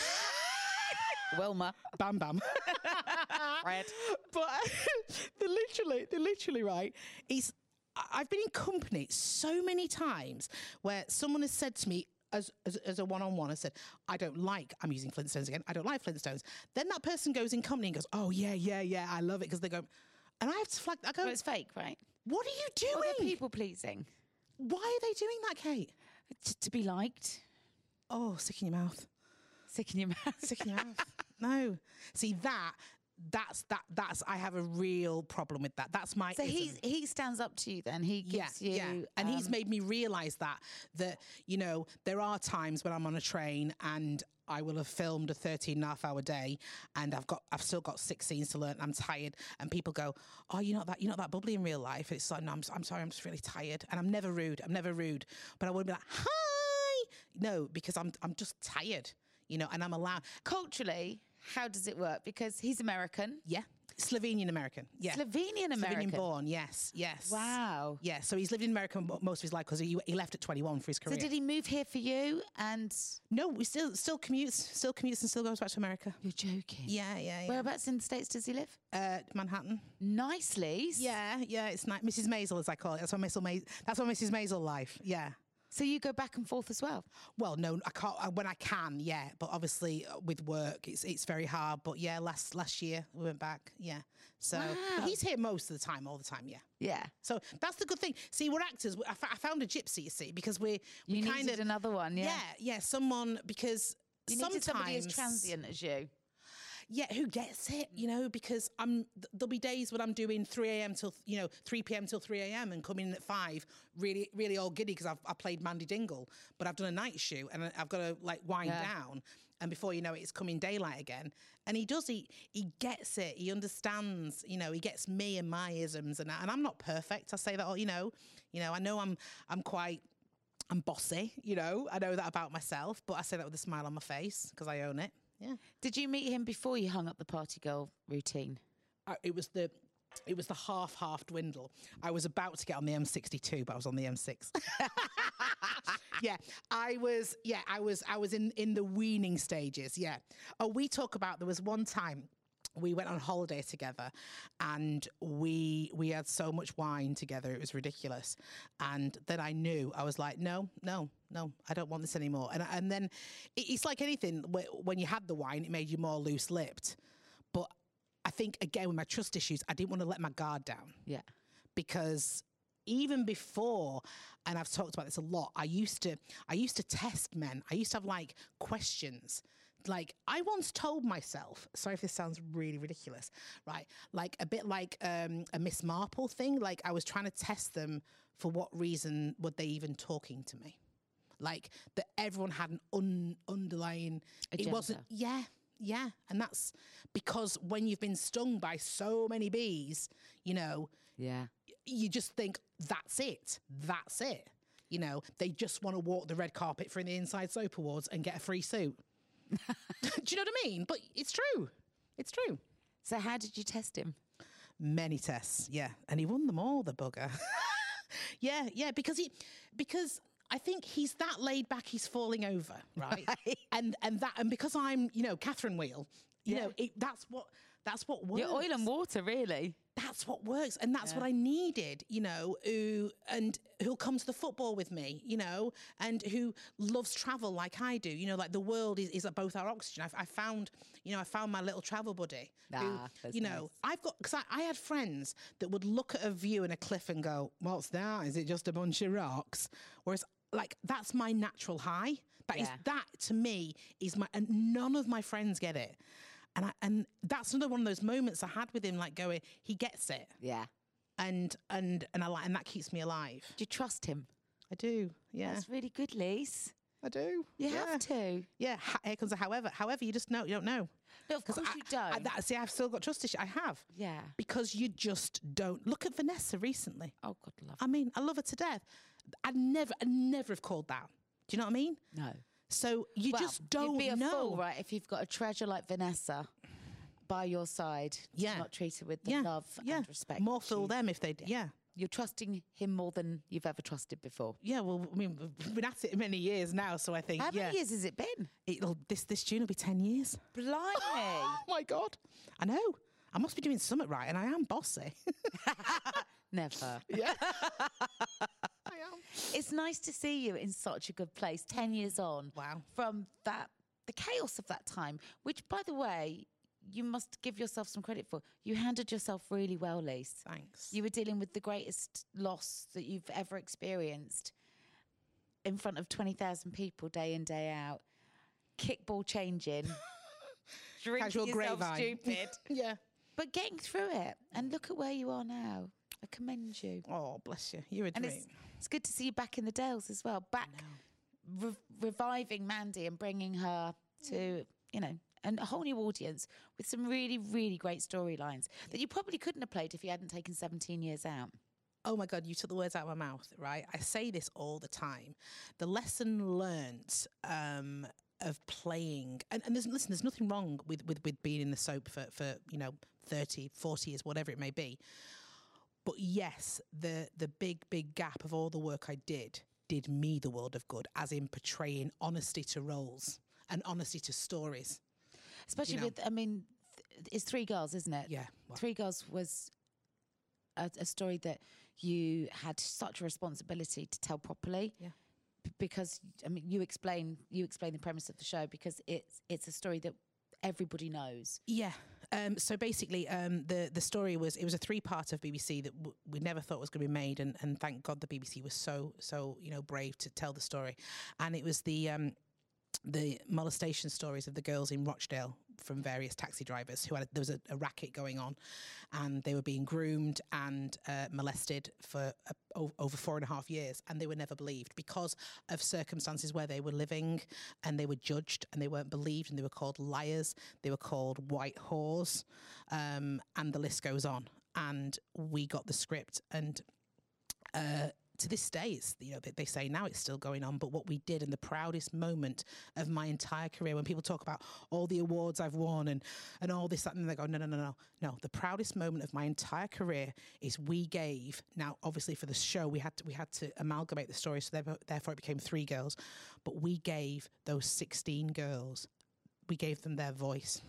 Wilma. Bam Bam. Fred. But they're literally right. I've been in company so many times where someone has said to me, as a one-on-one, I said, I'm using Flintstones again, I don't like Flintstones. Then that person goes in company and goes, oh, yeah, I love it, because they go, and I have to flag, I go... But it's fake, right? What are you doing? Oh, they're people-pleasing. Why are they doing that, Kate? To be liked. Oh, sick in your mouth. Sick in your mouth. Sick in your mouth. No. See, that's I have a real problem with that. That's my So he stands up to you then. He gives you... Yeah, and he's made me realise that there are times when I'm on a train and I will have filmed a 13.5-hour day and I've still got 6 scenes to learn. I'm tired, and people go, oh, you're not that bubbly in real life. It's like, no, I'm sorry, I'm just really tired. And I'm never rude, but I wouldn't be like, hi. No, because I'm just tired, and I'm allowed. Culturally, how does it work? Because he's American. Yeah. Slovenian American. Yeah. Slovenian American. Slovenian born, yes. Wow. Yeah, so he's lived in America most of his life because he left at 21 for his career. So did he move here for you? And no, we still commutes and still goes back to America. You're joking? Yeah. Whereabouts in the States does he live? Manhattan. Nicely. Yeah, it's nice. Mrs. Maisel, as I call it. That's what Mrs. Maisel life. Yeah. So you go back and forth as well? Well, no, I can't. When I can, yeah. But obviously with work, it's very hard. But yeah, last year we went back. Yeah. So but he's here most of the time, all the time. Yeah. Yeah. So that's the good thing. See, we're actors. I found a gypsy, you see, because we kind needed of another one. Yeah. Yeah. Someone, because you needed somebody as transient as you. who gets it, because there'll be days when I'm doing 3 a.m. till, 3 p.m. till 3 a.m. and coming in at 5, really, really all giddy because I played Mandy Dingle, but I've done a night shoot and I've got to like wind down. And before you know it, it's coming daylight again. And he gets it. He understands, he gets me and my isms. And I'm not perfect. I say that, I know I'm bossy, I know that about myself, but I say that with a smile on my face because I own it. Yeah. Did you meet him before you hung up the party girl routine? It was the half dwindle. I was about to get on the M62, but I was on the M6. I was in the weaning stages. Yeah. Oh, we talk about, there was one time we went on holiday together and we had so much wine together. It was ridiculous. And then I knew, I was like, no, I don't want this anymore. And then it's like anything, when you had the wine, it made you more loose-lipped. But I think, again, with my trust issues, I didn't want to let my guard down. Yeah. Because even before, and I've talked about this a lot, I used to test men. I used to have like questions. Like I once told myself, sorry if this sounds really ridiculous, right? Like a bit like a Miss Marple thing. Like I was trying to test them for what reason were they even talking to me? Like that everyone had an underlying, agenda. It wasn't, yeah. And that's because when you've been stung by so many bees, you just think that's it. They just want to walk the red carpet for the Inside Soap Awards and get a free suit. Do you know what I mean? But it's true. It's true. So how did you test him? Many tests, yeah. And he won them all, the bugger. yeah, because I think he's that laid back, he's falling over, right? and because I'm, Catherine Wheel, that's what works. You're oil and water, really. That's what works, and that's what I needed, who'll come to the football with me, and who loves travel like I do, like the world is both our oxygen. I found my little travel buddy. Nice. Because I had friends that would look at a view and a cliff and go, "What's that? Is it just a bunch of rocks?" Whereas, like, that's my natural high. That to me is and none of my friends get it. And that's another one of those moments I had with him, like going, he gets it. Yeah. And that keeps me alive. Do you trust him? I do. Yeah. That's really good, Lise. I do. You have to. Yeah. Here comes a however. However, you just know. You don't know. No, of course you don't. I've still got trust issues. I have. Yeah. Because you just don't. Look at Vanessa recently. Oh, God, love her. I mean, I love her to death. I'd never have called down. Do you know what I mean? No. So you just don't know. You'd be a fool, right, if you've got a treasure like Vanessa by your side, not treated with the love and respect. More fool them if they did. Yeah. You're trusting him more than you've ever trusted before. Yeah, well, I mean, we've been at it many years now, so I think, How many years has it been? This June will be 10 years. Blimey. Oh, my God. I know. I must be doing something right, and I am bossy. Never. Yeah. I am. It's nice to see you in such a good place 10 years on. Wow. From the chaos of that time, which, by the way, you must give yourself some credit for. You handled yourself really well, Lise. Thanks. You were dealing with the greatest loss that you've ever experienced in front of 20,000 people day in, day out, kickball changing, drinking Casual yourself grapevine. stupid. Yeah. But getting through it, and look at where you are now. I commend you. Oh, bless you. You're a And dream. it's good to see you back in the Dales as well. Back reviving Mandy and bringing her to, and a whole new audience with some really, really great storylines that you probably couldn't have played if you hadn't taken 17 years out. Oh my God, you took the words out of my mouth, right? I say this all the time. The lesson learnt of playing, and there's nothing wrong with being in the soap for 30, 40 years, whatever it may be. But yes, the big gap of all the work I did me the world of good, as in portraying honesty to roles and honesty to stories. Especially with, it's Three Girls, isn't it? Yeah. Well. Three Girls was a story that you had such a responsibility to tell properly. Yeah. Because, you explain the premise of the show because it's a story that everybody knows. Yeah. So basically, the story was a 3-part of BBC that we never thought was going to be made, and thank God the BBC was so brave to tell the story. And it was the the molestation stories of the girls in Rochdale from various taxi drivers there was a racket going on, and they were being groomed and molested for over 4.5 years, and they were never believed because of circumstances where they were living, and they were judged and they weren't believed, and they were called liars, they were called white whores, and the list goes on. And we got the script, and to this day, it's, they say now it's still going on, but what we did, and the proudest moment of my entire career, when people talk about all the awards I've won and all this, that, and they go, no. The proudest moment of my entire career is we gave, now obviously for the show, we had to amalgamate the story, so therefore it became 3 girls, but we gave those 16 girls, we gave them their voice.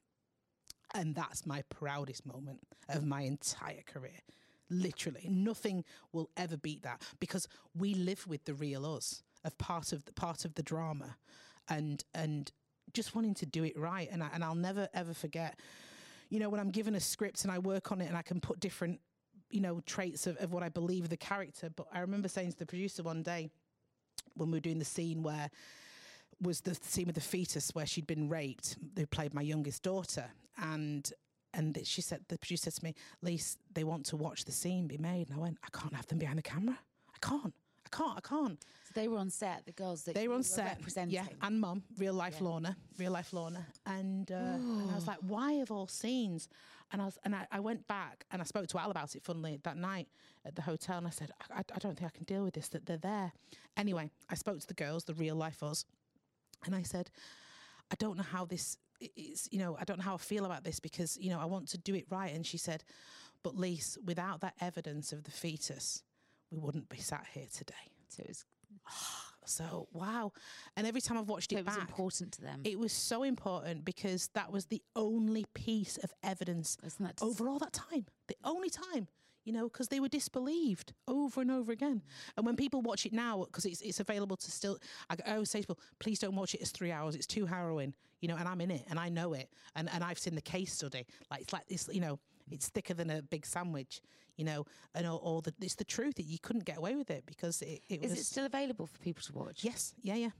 And that's my proudest moment of my entire career. Literally, nothing will ever beat that, because we live with the real us of part of the drama, and just wanting to do it right. And I'll never ever forget, when I'm given a script and I work on it and I can put different, traits of what I believe of the character. But I remember saying to the producer one day when we were doing the scene where was the scene with the fetus where she'd been raped, who played my youngest daughter, and she said, the producer said to me, Lise, they want to watch the scene be made. And I went, I can't have them behind the camera. I can't. So they were on set, the girls that they were on set, representing. yeah, and Mum, real life Lorna. And I was like, why of all scenes? And I went back and I spoke to Al about it, funnily, that night at the hotel, and I said, I don't think I can deal with this, that they're there. Anyway, I spoke to the girls, the real life us, and I said, I don't know how this is, I don't know how I feel about this, because, I want to do it right. And she said, but Lise, without that evidence of the fetus, we wouldn't be sat here today. So it was... So, wow. And every time I've watched it back... It was important to them. It was so important, because that was the only piece of evidence over all that time. The only time. Because they were disbelieved over and over again. And when people watch it now, because it's available to still, I always say to people, please don't watch it as 3 hours. It's too harrowing, and I'm in it and I know it. And I've seen the case study. It's it's thicker than a big sandwich, and it's the truth that you couldn't get away with it, because it was... Is it still available for people to watch? Yes. Yeah.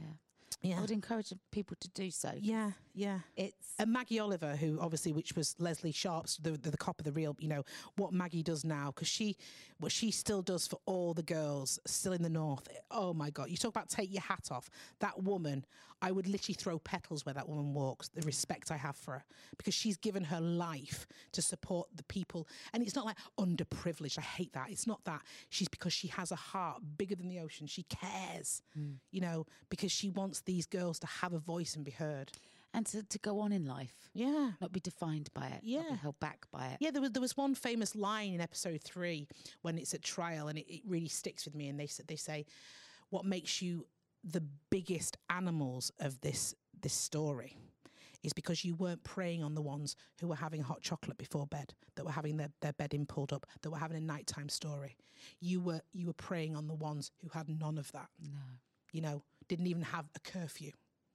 I would encourage people to do so. Yeah. It's... And Maggie Oliver, who obviously, which was Leslie Sharp's, the cop of the real, what Maggie does now, because what she still does for all the girls still in the North. Oh my God. You talk about take your hat off. That woman, I would literally throw petals where that woman walks, the respect I have for her, because she's given her life to support the people. And it's not like underprivileged. I hate that. It's not that. Because she has a heart bigger than the ocean. She cares, because she wants these girls to have a voice and be heard. And to go on in life. Yeah. Not be defined by it. Yeah. Not be held back by it. Yeah, there was one famous line in episode 3 when it's at trial, and it really sticks with me. And they say, what makes you the biggest animals of this story is because you weren't preying on the ones who were having hot chocolate before bed, that were having their bedding pulled up, that were having a nighttime story. You were preying on the ones who had none of that. No. Didn't even have a curfew.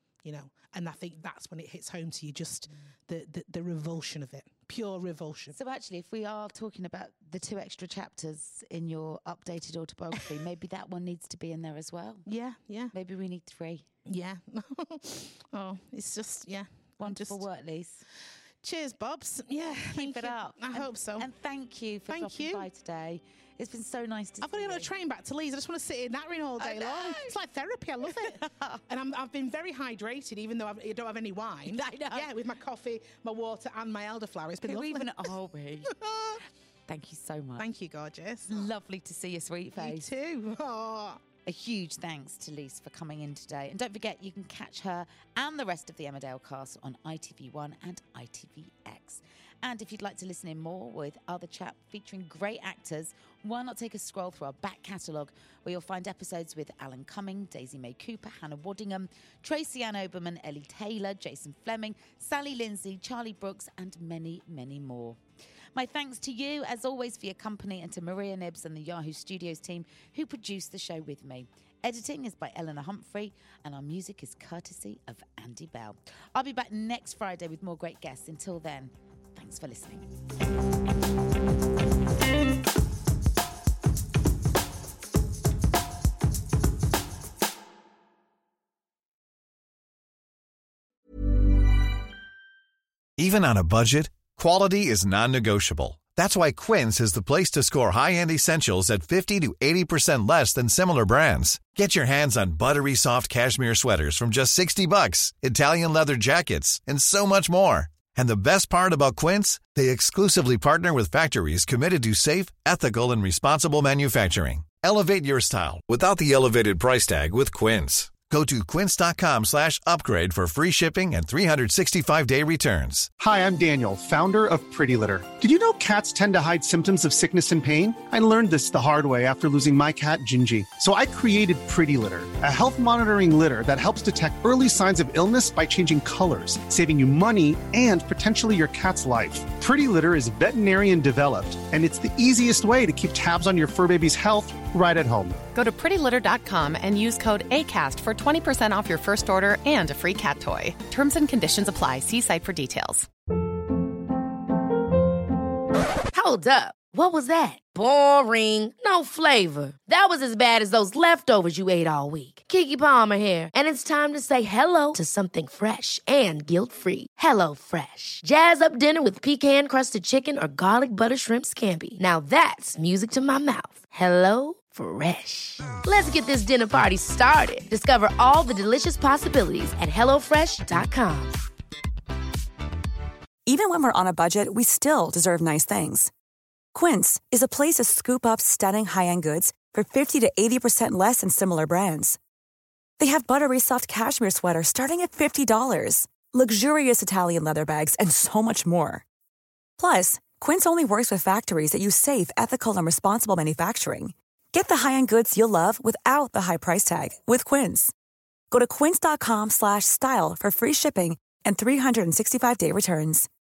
And I think that's when it hits home to you, just the revulsion of it, pure revulsion. So actually, if we are talking about the 2 extra chapters in your updated autobiography, maybe that one needs to be in there as well. Yeah. Maybe we need 3. Yeah. Oh, it's just, yeah. Wonderful work, Lise. Cheers, Bobs. Yeah, keep it up. I hope so. And thank you for dropping by today. It's been so nice to see you. I've got to get on a train back to Leeds. I just want to sit here nattering all day long. It's like therapy. I love it. And I've been very hydrated, even though I don't have any wine. I know. Yeah, with my coffee, my water, and my elderflower. It's been lovely. Thank you so much. Thank you, gorgeous. Lovely to see your sweet face. You too. Oh. A huge thanks to Lise for coming in today. And don't forget, you can catch her and the rest of the Emmerdale cast on ITV1 and ITVX. And if you'd like to listen in more with other chat featuring great actors, why not take a scroll through our back catalogue, where you'll find episodes with Alan Cumming, Daisy May Cooper, Hannah Waddingham, Tracy Ann Oberman, Ellie Taylor, Jason Fleming, Sally Lindsay, Charlie Brooks, and many, many more. My thanks to you, as always, for your company, and to Maria Nibbs and the Yahoo Studios team who produced the show with me. Editing is by Eleanor Humphrey, and our music is courtesy of Andy Bell. I'll be back next Friday with more great guests. Until then, thanks for listening. Even on a budget, quality is non-negotiable. That's why Quince is the place to score high-end essentials at 50 to 80% less than similar brands. Get your hands on buttery soft cashmere sweaters from just $60, Italian leather jackets, and so much more. And the best part about Quince, they exclusively partner with factories committed to safe, ethical, and responsible manufacturing. Elevate your style without the elevated price tag with Quince. Go to quince.com/upgrade for free shipping and 365-day returns. Hi, I'm Daniel, founder of Pretty Litter. Did you know cats tend to hide symptoms of sickness and pain? I learned this the hard way after losing my cat, Gingy. So I created Pretty Litter, a health monitoring litter that helps detect early signs of illness by changing colors, saving you money and potentially your cat's life. Pretty Litter is veterinarian developed, and it's the easiest way to keep tabs on your fur baby's health right at home. Go to prettylitter.com and use code ACAST for 20% off your first order and a free cat toy. Terms and conditions apply. See site for details. Hold up. What was that? Boring. No flavor. That was as bad as those leftovers you ate all week. Keke Palmer here, and it's time to say hello to something fresh and guilt-free. Hello Fresh. Jazz up dinner with pecan-crusted chicken or garlic butter shrimp scampi. Now that's music to my mouth. Hello Fresh. Let's get this dinner party started. Discover all the delicious possibilities at HelloFresh.com. Even when we're on a budget, we still deserve nice things. Quince is a place to scoop up stunning high-end goods for 50 to 80% less than similar brands. They have buttery soft cashmere sweaters starting at $50, luxurious Italian leather bags, and so much more. Plus, Quince only works with factories that use safe, ethical, and responsible manufacturing. Get the high-end goods you'll love without the high price tag with Quince. Go to quince.com/style for free shipping and 365-day returns.